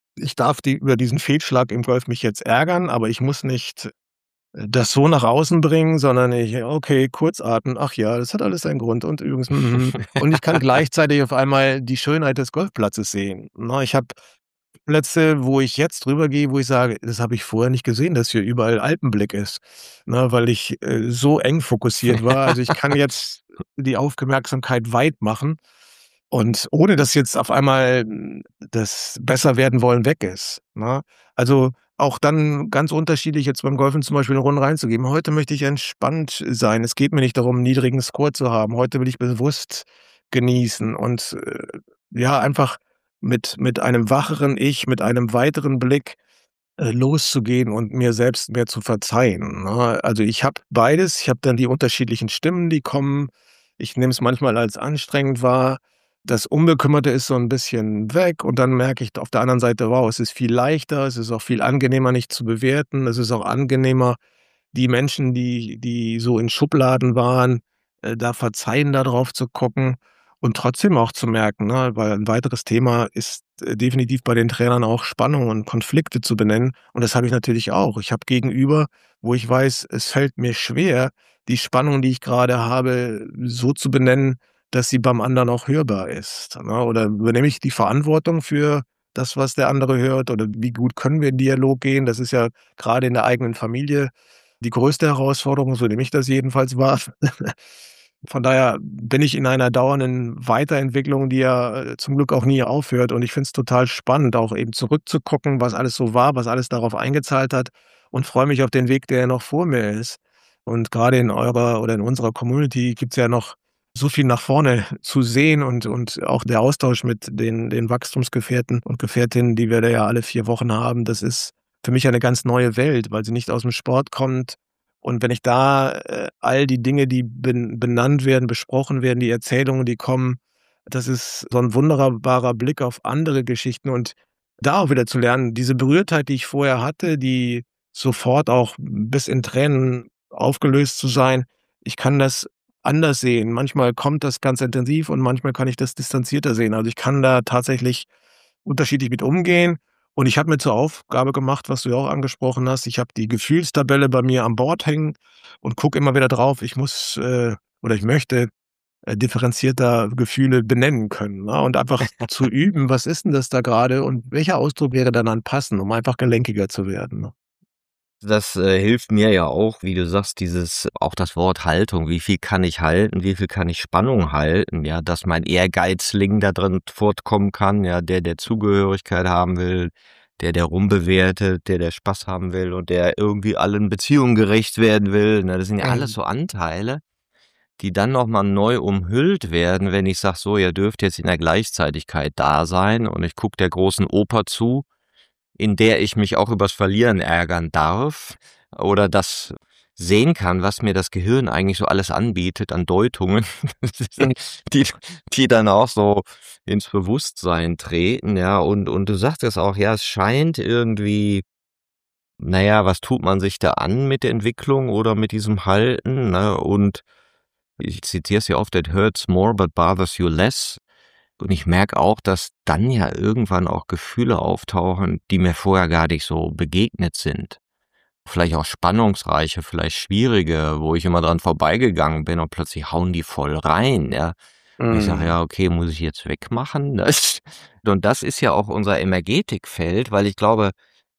ich darf über diesen Fehlschlag im Golf mich jetzt ärgern, aber ich muss nicht das so nach außen bringen, sondern okay, kurzatmen, ach ja, das hat alles seinen Grund und übrigens, und ich kann gleichzeitig auf einmal die Schönheit des Golfplatzes sehen. Ne, ich habe Plätze, wo ich jetzt drüber gehe, wo ich sage: „Das habe ich vorher nicht gesehen, dass hier überall Alpenblick ist", ne, weil ich, so eng fokussiert war. Also, ich kann jetzt die Aufmerksamkeit weit machen und ohne dass jetzt auf einmal, das Besserwerden-Wollen weg ist, ne? Also, auch dann ganz unterschiedlich jetzt beim Golfen zum Beispiel 'ne Runde reinzugeben. Heute möchte ich entspannt sein. Es geht mir nicht darum, 'n niedrigen Score zu haben. Heute will ich bewusst genießen und, ja, einfach mit einem wacheren Ich, mit einem weiteren Blick, loszugehen und mir selbst mehr zu verzeihen, ne? Also, ich habe beides. Ich habe dann die unterschiedlichen Stimmen, die kommen. Ich nehme es manchmal als anstrengend wahr. Das Unbekümmerte ist so 'n bisschen weg und dann merke ich auf der anderen Seite: Wow, es ist viel leichter, es ist auch viel angenehmer, nicht zu bewerten. Es ist auch angenehmer, die Menschen, die so in Schubladen waren, da verzeihender drauf zu gucken und trotzdem auch zu merken, ne, weil 'n weiteres Thema ist, definitiv bei den Trainern auch Spannung und Konflikte zu benennen. Und das habe ich natürlich auch. Ich habe Gegenüber, wo ich weiß, es fällt mir schwer, die Spannung, die ich grade habe, so zu benennen, dass sie beim anderen auch hörbar ist, ne? Oder übernehme ich die Verantwortung für das, was der andere hört? Oder wie gut können wir in Dialog gehen? Das ist ja grade in der eigenen Familie die größte Herausforderung, so nehme ich das jedenfalls wahr. Von daher bin ich in einer dauernden Weiterentwicklung, die ja, zum Glück auch nie aufhört. Und ich finde es total spannend, auch eben zurückzugucken, was alles so war, was alles darauf eingezahlt hat und freue mich auf den Weg, der noch vor mir ist. Und grade in eurer oder in unserer Community gibt's ja noch so viel nach vorne zu sehen und auch der Austausch mit den Wachstumsgefährten und Gefährtinnen, die wir da ja alle 4 Wochen haben, das ist für mich eine ganz neue Welt, weil sie nicht aus'm Sport kommt. Und wenn ich da, all die Dinge, die benannt werden, besprochen werden, die Erzählungen, die kommen, das ist so 'n wunderbarer Blick auf andere Geschichten und da auch wieder zu lernen, diese Berührtheit, die ich vorher hatte, die sofort auch bis in Tränen aufgelöst zu sein. Ich kann das anders sehen. Manchmal kommt das ganz intensiv und manchmal kann ich das distanzierter sehen. Also, ich kann da tatsächlich unterschiedlich mit umgehen. Und ich habe mir zur Aufgabe gemacht, was du ja auch angesprochen hast, ich habe die Gefühlstabelle bei mir am Board hängen und gucke immer wieder drauf, ich muss, oder ich möchte, differenzierter Gefühle benennen können, ne? Und einfach zu üben, was ist 'n das da grade und welcher Ausdruck wäre dann passend, um einfach gelenkiger zu werden, ne? Das, hilft mir ja auch, wie du sagst, auch das Wort Haltung. Wie viel kann ich halten? Wie viel kann ich Spannung halten? Ja, dass mein Ehrgeizling da drin fortkommen kann, ja, der Zugehörigkeit haben will, der rumbewertet, der Spaß haben will und der irgendwie allen Beziehungen gerecht werden will, ne? Das sind ja alles Mhm. so Anteile, die dann noch mal neu umhüllt werden, wenn ich sage: „So, ihr dürft jetzt in der Gleichzeitigkeit da sein und ich gucke der großen Oper zu, in der ich mich auch übers Verlieren ärgern darf oder das sehen kann, was mir das Gehirn eigentlich so alles anbietet an Deutungen, Mhm. die die dann auch so ins Bewusstsein treten, ja. Und du sagtest auch, ja, es scheint irgendwie, na ja, was tut man sich da an mit der Entwicklung oder mit diesem Halten, ne? Und ich zitiere es ja oft: „It hurts more but bothers you less." Und ich merke auch, dass dann ja irgendwann auch Gefühle auftauchen, die mir vorher gar nicht so begegnet sind. Vielleicht auch spannungsreiche, vielleicht schwierige, wo ich immer dran vorbeigegangen bin und plötzlich hauen die voll rein, ja. Und ich sage: Mhm. „Ja, okay, muss ich jetzt wegmachen?" Und das ist ja auch unser Energetikfeld, weil ich glaube,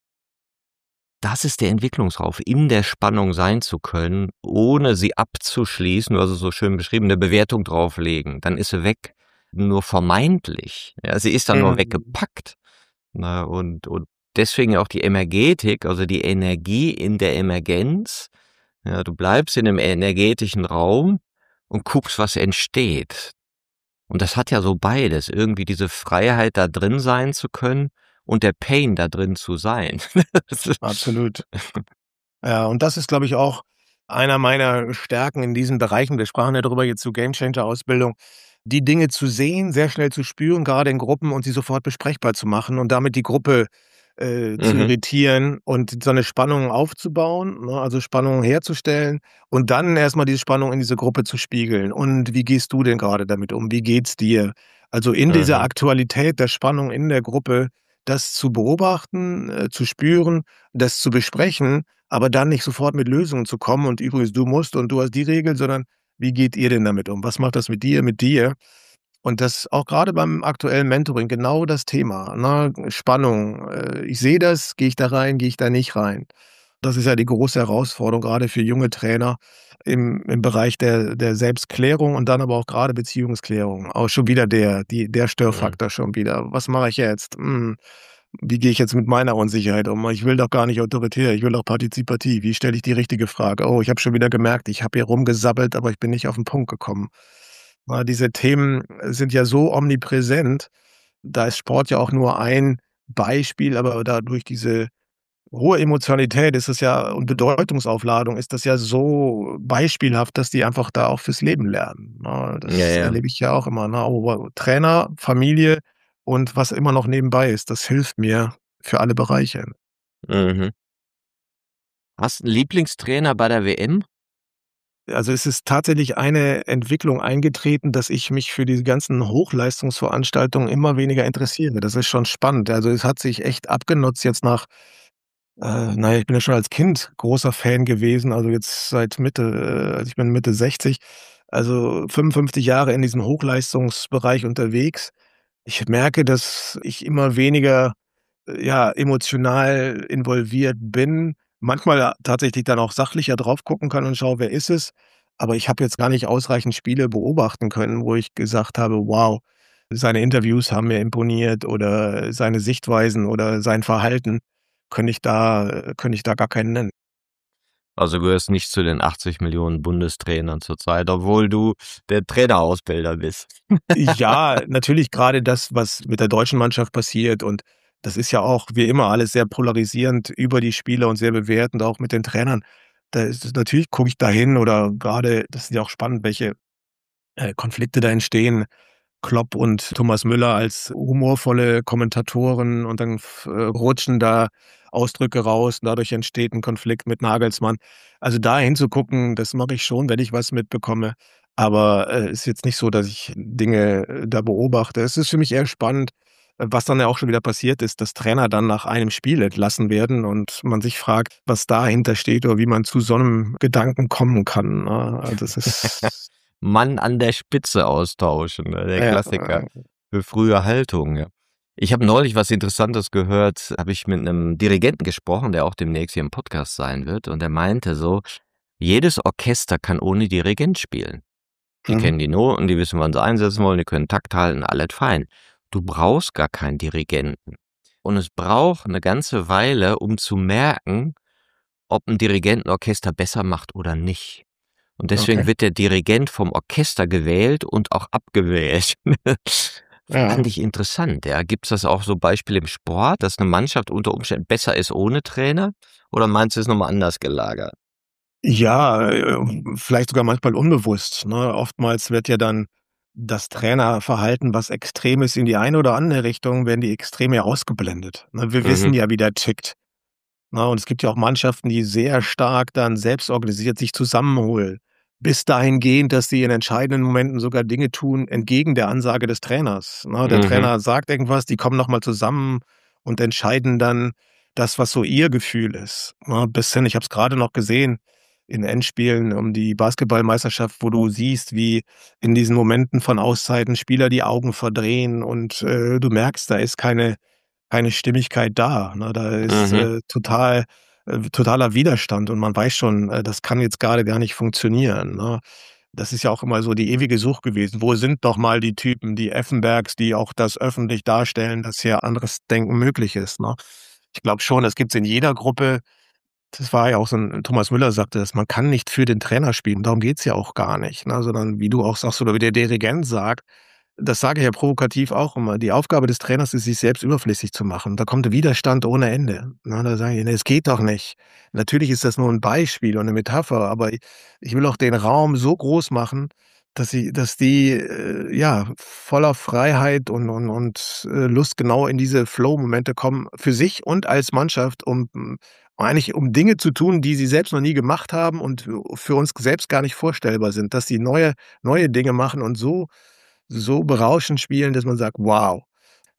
das ist der Entwicklungsraum, in der Spannung sein zu können, ohne sie abzuschließen, du hast es so schön beschrieben, 'ne Bewertung drauflegen, dann ist sie weg. Nur vermeintlich. Ja, sie ist dann nur Mhm. weggepackt, ne? Und deswegen auch die Emergetik, also die Energie in der Emergenz. Ja, du bleibst in 'nem energetischen Raum und guckst, was entsteht. Und das hat ja so beides, irgendwie diese Freiheit, da drin sein zu können und der Pain, da drin zu sein. Das ist Absolut. Ja, und das ist, glaube ich, auch einer meiner Stärken in diesen Bereichen. Wir sprachen ja darüber jetzt zu Gamechanger-Ausbildung, die Dinge zu sehen, sehr schnell zu spüren, gerade in Gruppen und sie sofort besprechbar zu machen und damit die Gruppe, zu mhm. irritieren und so eine Spannung aufzubauen, ne, also Spannung herzustellen und dann erst mal diese Spannung in diese Gruppe zu spiegeln. „Und wie gehst du denn gerade damit um? Wie geht's dir?" Also, in dieser Mhm. Aktualität der Spannung in der Gruppe das zu beobachten, zu spüren, das zu besprechen, aber dann nicht sofort mit Lösungen zu kommen und übrigens du musst und du hast die Regel, sondern wie geht ihr denn damit um? Was macht das mit dir, mit dir? Und das auch gerade beim aktuellen Mentoring genau das Thema, ne? Spannung. Ich sehe das, gehe ich da rein, gehe ich da nicht rein? Das ist ja die große Herausforderung, gerade für junge Trainer im Bereich der Selbstklärung und dann aber auch gerade Beziehungsklärung. Auch schon wieder der Mhm. Störfaktor schon wieder. Was mache ich jetzt? Wie gehe ich jetzt mit meiner Unsicherheit um? Ich will doch gar nicht autoritär, ich will doch partizipativ. Wie stelle ich die richtige Frage? Oh, ich habe schon wieder gemerkt, ich habe hier rumgesabbelt, aber ich bin nicht auf den Punkt gekommen. Diese Themen sind ja so omnipräsent. Da ist Sport ja auch nur ein Beispiel, aber dadurch diese hohe Emotionalität ist es ja und Bedeutungsaufladung ist das ja so beispielhaft, dass die einfach da auch fürs Leben lernen, ne? Ja, Das ja. erlebe ich ja auch immer, ne? Oh, wow, Trainer, Familie und was immer noch nebenbei ist, das hilft mir für alle Bereiche. Mhm. Hast 'n Lieblingstrainer bei der WM? Also, es ist tatsächlich eine Entwicklung eingetreten, dass ich mich für diese ganzen Hochleistungsveranstaltungen immer weniger interessiere. Das ist schon spannend. Also, es hat sich echt abgenutzt jetzt nach na ja, ich bin ja schon als Kind großer Fan gewesen, also jetzt seit also ich bin Mitte 60, also 55 Jahre in diesem Hochleistungsbereich unterwegs. Ich merke, dass ich immer weniger ja, emotional involviert bin, manchmal tatsächlich dann auch sachlicher drauf gucken kann und schaue, wer ist es? Aber ich habe jetzt gar nicht ausreichend Spiele beobachten können, wo ich gesagt habe: „Wow, seine Interviews haben mir imponiert oder seine Sichtweisen oder sein Verhalten." Könnte ich da gar keinen nennen. Also, du gehörst nicht zu den 80 Millionen Bundestrainern zurzeit, obwohl du der Trainerausbilder bist. Ja, natürlich gerade das, was mit der deutschen Mannschaft passiert und das ist ja auch wie immer alles sehr polarisierend über die Spieler und sehr bewertend, auch mit den Trainern. Da ist es natürlich gucke ich da hin oder gerade das ist ja auch spannend, welche, Konflikte da entstehen. Klopp und Thomas Müller als humorvolle Kommentatoren und dann rutschen da Ausdrücke raus und dadurch entsteht 'n Konflikt mit Nagelsmann. Also, da hinzugucken, das mache ich schon, wenn ich was mitbekomme, aber, ist jetzt nicht so, dass ich Dinge, da beobachte. Es ist für mich eher spannend, was dann ja auch schon wieder passiert ist, dass Trainer dann nach einem Spiel entlassen werden und man sich fragt, was dahinter steht oder wie man zu so 'nem Gedanken kommen kann, ne? Also, das ist Mann an der Spitze austauschen, ne, der ja, Klassiker für frühe Haltung, ja. Ich habe neulich was Interessantes gehört, habe ich mit 'nem Dirigenten gesprochen, der auch demnächst hier im Podcast sein wird, und der meinte so: „Jedes Orchester kann ohne Dirigent spielen. Die mhm, kennen die Noten, die wissen, wann sie einsetzen wollen, die können Takt halten, alles fein. Du brauchst gar keinen Dirigenten. Und es braucht 'ne ganze Weile, um zu merken, ob 'n Dirigent 'n Orchester besser macht oder nicht. Und deswegen okay. wird der Dirigent vom Orchester gewählt und auch abgewählt." Ja. Fand ich interessant, ja. Gibt's das auch so Beispiele im Sport, dass 'ne Mannschaft unter Umständen besser ist ohne Trainer? Oder meinst du, ist noch mal anders gelagert? Ja, vielleicht sogar manchmal unbewusst, ne? Oftmals wird ja dann das Trainerverhalten, was extrem ist in die eine oder andere Richtung, werden die Extreme ausgeblendet, ne? Wir Mhm, wissen ja, wie der tickt, ne? Und es gibt ja auch Mannschaften, die sehr stark dann selbstorganisiert sich zusammenholen. Bis dahingehend, dass sie in entscheidenden Momenten sogar Dinge tun entgegen der Ansage des Trainers, ne? Der mhm, Trainer sagt irgendwas, die kommen noch mal zusammen und entscheiden dann das, was so ihr Gefühl ist, ne? Bis hin ich habe es grade noch gesehen in Endspielen um die Basketballmeisterschaft, wo du siehst, wie in diesen Momenten von Auszeiten Spieler die Augen verdrehen und, du merkst, da ist keine Stimmigkeit da, ne? Da ist, mhm, totaler Widerstand und man weiß schon, das kann jetzt grade gar nicht funktionieren, ne? Das ist ja auch immer so die ewige Sucht gewesen. Wo sind doch mal die Typen, die Effenbergs, die auch das öffentlich darstellen, dass hier anderes Denken möglich ist, ne? Ich glaube schon, das gibt's in jeder Gruppe. Das war ja auch so 'n Thomas Müller sagte das: „Man kann nicht für den Trainer spielen." Darum geht's ja auch gar nicht, ne? Sondern wie du auch sagst oder wie der Dirigent sagt, das sage ich ja provokativ auch immer, die Aufgabe des Trainers ist, sich selbst überflüssig zu machen. Da kommt Widerstand ohne Ende, ne? Da sage ich: „Ne, es geht doch nicht." Natürlich ist das nur 'n Beispiel und 'ne Metapher, aber ich will auch den Raum so groß machen, dass die, ja, voller Freiheit und Lust genau in diese Flow-Momente kommen, für sich und als Mannschaft, eigentlich um Dinge zu tun, die sie selbst noch nie gemacht haben und für uns selbst gar nicht vorstellbar sind, dass sie neue Dinge machen und so berauschend spielen, dass man sagt: „Wow."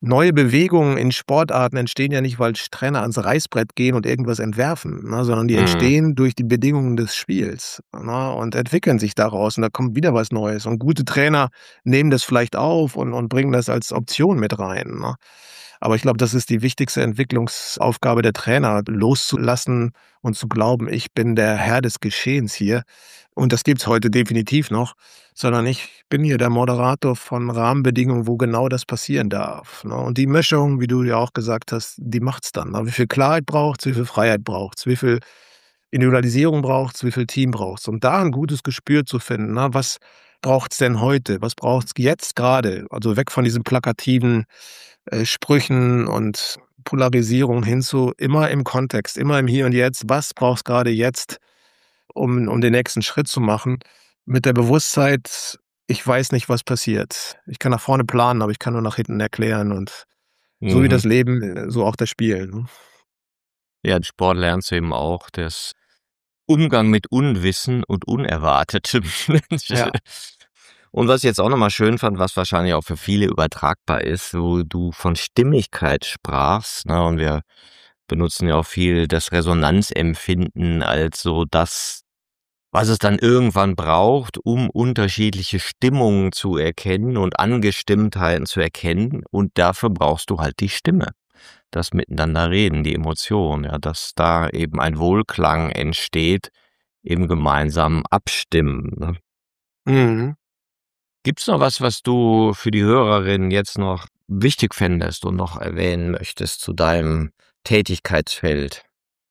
neue Bewegungen in Sportarten entstehen ja nicht, weil Trainer ans Reißbrett gehen und irgendwas entwerfen, ne, sondern die Mhm. entstehen durch die Bedingungen des Spiels, ne, und entwickeln sich daraus und da kommt wieder was Neues. Und gute Trainer nehmen das vielleicht auf und bringen das als Option mit rein, ne? Aber ich glaube, das ist die wichtigste Entwicklungsaufgabe der Trainer, loszulassen und zu glauben: „Ich bin der Herr des Geschehens hier.“ Und das gibt's heute definitiv noch, sondern ich bin hier der Moderator von Rahmenbedingungen, wo genau das passieren darf, ne? Und die Mischung, wie du ja auch gesagt hast, die macht's dann, ne? Wie viel Klarheit braucht's, wie viel Freiheit braucht's, wie viel Individualisierung braucht's, wie viel Team braucht's? Und da 'n gutes Gespür zu finden, ne? Was braucht's denn heute? Was braucht's jetzt grade? Also, weg von diesen plakativen, Sprüchen und Polarisierung hin zu immer im Kontext, immer im Hier und Jetzt. Was braucht's grade jetzt, um den nächsten Schritt zu machen, mit der Bewusstheit: „Ich weiß nicht, was passiert. Ich kann nach vorne planen, aber ich kann nur nach hinten erklären.“ Und so wie Mhm. das Leben, so auch das Spiel, ne? Ja, im Sport lernst du eben auch das Umgang mit Unwissen und Unerwartetem. Ja. Und was ich jetzt auch noch mal schön fand, was wahrscheinlich auch für viele übertragbar ist, wo du von Stimmigkeit sprachst, ne, und wir benutzen ja auch viel das Resonanzempfinden als so das, was es dann irgendwann braucht, um unterschiedliche Stimmungen zu erkennen und Angestimmtheiten zu erkennen. Und dafür brauchst du halt die Stimme, das Miteinander reden, die Emotion, ja, dass da eben ein Wohlklang entsteht im gemeinsamen Abstimmen, ne? Mhm. Gibt's noch was, was du für die Hörerin jetzt noch wichtig fändest und noch erwähnen möchtest zu deinem Tätigkeitsfeld?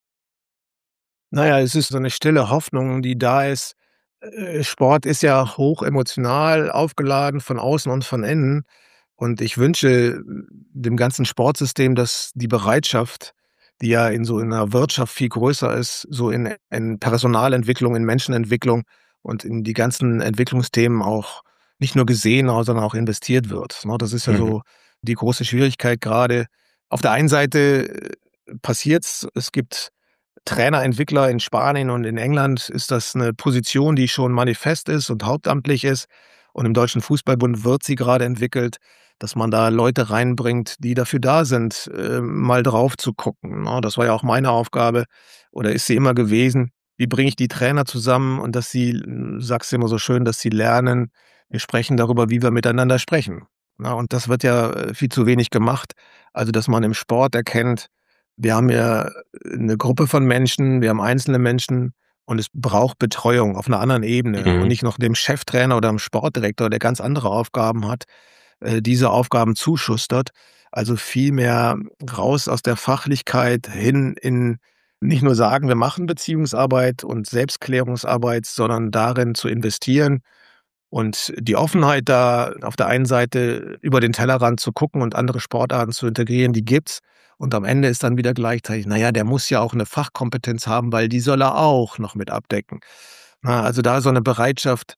Na ja, es ist so 'ne stille Hoffnung, die da ist. Sport ist ja hoch emotional aufgeladen von außen und von innen. Und ich wünsche dem ganzen Sportsystem, dass die Bereitschaft, die ja in so in 'ner Wirtschaft viel größer ist, so in Personalentwicklung, in Menschenentwicklung und in die ganzen Entwicklungsthemen auch nicht nur gesehen, sondern auch investiert wird, ne? Das ist ja Mhm. so die große Schwierigkeit grade. Auf der einen Seite passiert's. Es gibt Trainer, Entwickler in Spanien und in England ist das 'ne Position, die schon manifest ist und hauptamtlich ist. Und im Deutschen Fußballbund wird sie grade entwickelt, dass man da Leute reinbringt, die dafür da sind, mal drauf zu gucken, ne? Das war ja auch meine Aufgabe oder ist sie immer gewesen. Wie bringe ich die Trainer zusammen und dass sie, sagst du immer so schön, dass sie lernen, wir sprechen darüber, wie wir miteinander sprechen, ne? Und das wird ja, viel zu wenig gemacht. Also, dass man im Sport erkennt, wir haben ja 'ne Gruppe von Menschen, wir haben einzelne Menschen und es braucht Betreuung auf 'ner anderen Ebene und Mhm. nicht noch dem Cheftrainer oder dem Sportdirektor, der ganz andere Aufgaben hat, diese Aufgaben zuschustert. Also, viel mehr raus aus der Fachlichkeit hin in nicht nur sagen, wir machen Beziehungsarbeit und Selbstklärungsarbeit, sondern darin zu investieren und die Offenheit da auf der einen Seite über den Tellerrand zu gucken und andere Sportarten zu integrieren, die gibt's. Und am Ende ist dann wieder gleichzeitig: „Na ja, der muss ja auch 'ne Fachkompetenz haben, weil die soll er auch noch mit abdecken.“ Na, also da so 'ne Bereitschaft,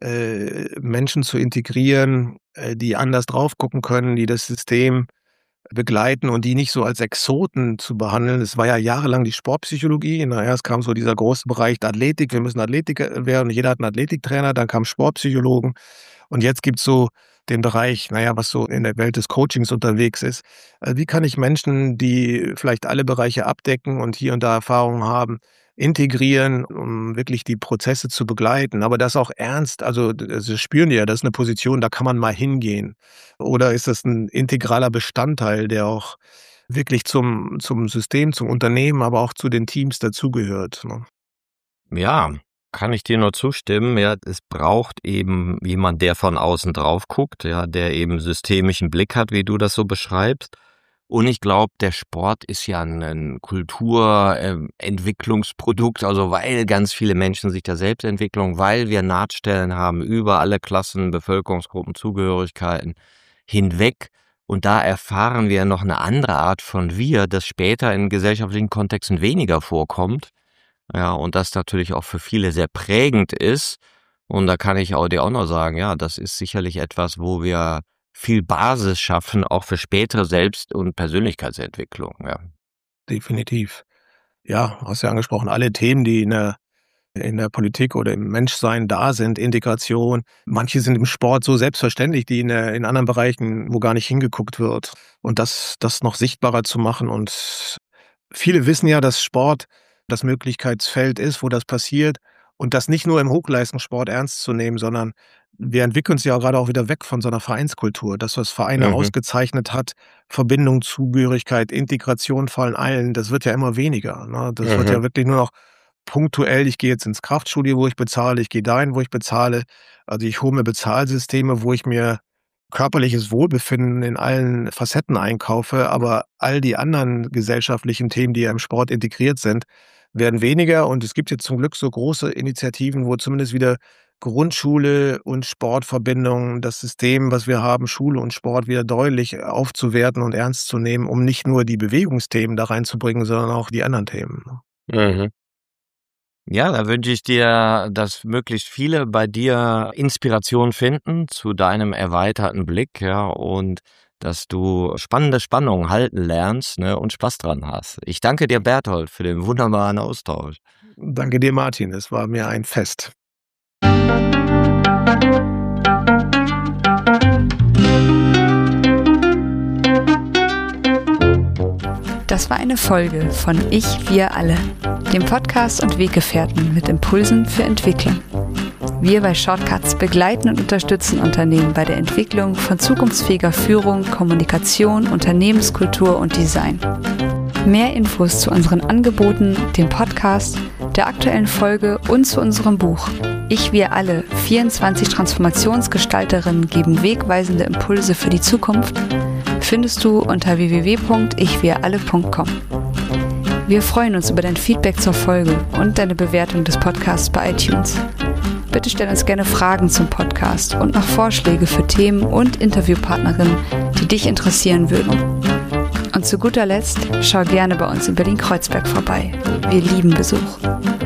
Menschen zu integrieren, die anders drauf gucken können, die das System begleiten und die nicht so als Exoten zu behandeln. Es war ja jahrelang die Sportpsychologie. Na ja, es kam so dieser große Bereich der Athletik. Wir müssen Athletiker werden. Jeder hat 'n Athletiktrainer. Dann kamen Sportpsychologen. Und jetzt gibt's so den Bereich, na ja, was so in der Welt des Coachings unterwegs ist. Wie kann ich Menschen, die vielleicht alle Bereiche abdecken und hier und da Erfahrungen haben, integrieren, um wirklich die Prozesse zu begleiten, aber das auch ernst, also, das spüren die ja, das ist 'ne Position, da kann man mal hingehen. Oder ist das 'n integraler Bestandteil, der auch wirklich zum System, zum Unternehmen, aber auch zu den Teams dazugehört, ne? Ja, kann ich dir nur zustimmen. Ja, es braucht eben jemand, der von außen drauf guckt, ja, der eben systemischen Blick hat, wie du das so beschreibst. Und ich glaube, der Sport ist ja ein Kultur Entwicklungsprodukt, also weil ganz viele Menschen sich der Selbstentwicklung, weil wir Nahtstellen haben über alle Klassen, Bevölkerungsgruppen, Zugehörigkeiten hinweg. Und da erfahren wir noch eine andere Art von Wir, das später in gesellschaftlichen Kontexten weniger vorkommt. Ja, und das natürlich auch für viele sehr prägend ist. Und da kann ich auch dir auch noch sagen, ja, das ist sicherlich etwas, wo wir viel Basis schaffen, auch für spätere Selbst- und Persönlichkeitsentwicklung, ja. Definitiv. Ja, hast ja angesprochen, alle Themen, die in der in der Politik oder im Menschsein da sind, Integration. Manche sind im Sport so selbstverständlich, die in anderen Bereichen, wo gar nicht hingeguckt wird. Und das noch sichtbarer zu machen. Und viele wissen ja, dass Sport das Möglichkeitsfeld ist, wo das passiert. Und das nicht nur im Hochleistungssport ernst zu nehmen, sondern wir entwickeln uns ja gerade auch wieder weg von so einer Vereinskultur. Das, was Vereine ausgezeichnet hat, Verbindung, Zugehörigkeit, Integration fallen allen, das wird ja immer weniger. Ne? Das wird ja wirklich nur noch punktuell, ich gehe jetzt ins Kraftstudio, wo ich bezahle, ich gehe dahin, wo ich bezahle. Also ich hole mir Bezahlsysteme, wo ich mir körperliches Wohlbefinden in allen Facetten einkaufe, aber all die anderen gesellschaftlichen Themen, die ja im Sport integriert sind, werden weniger. Und es gibt jetzt zum Glück so große Initiativen, wo zumindest wieder Grundschule und Sportverbindung, das System, was wir haben, Schule und Sport wieder deutlich aufzuwerten und ernst zu nehmen, um nicht nur die Bewegungsthemen da reinzubringen, sondern auch die anderen Themen. Mhm. Ja, da wünsche ich dir, dass möglichst viele bei dir Inspiration finden zu deinem erweiterten Blick, ja, und dass du spannende Spannungen halten lernst, ne, und Spaß dran hast. Ich danke dir, Berthold, für den wunderbaren Austausch. Danke dir, Martin. Es war mir ein Fest. Das war eine Folge von Ich, wir alle, dem Podcast und Weggefährten mit Impulsen für Entwicklung. Wir bei Shortcuts begleiten und unterstützen Unternehmen bei der Entwicklung von zukunftsfähiger Führung, Kommunikation, Unternehmenskultur und Design. Mehr Infos zu unseren Angeboten, dem Podcast, der aktuellen Folge und zu unserem Buch Ich, wir alle, 24 Transformationsgestalterinnen geben wegweisende Impulse für die Zukunft findest du unter www.ichwiralle.com. Wir freuen uns über dein Feedback zur Folge und deine Bewertung des Podcasts bei iTunes. Bitte stell uns gerne Fragen zum Podcast und noch Vorschläge für Themen und Interviewpartnerinnen, die dich interessieren würden. Und zu guter Letzt schau gerne bei uns in Berlin-Kreuzberg vorbei. Wir lieben Besuch.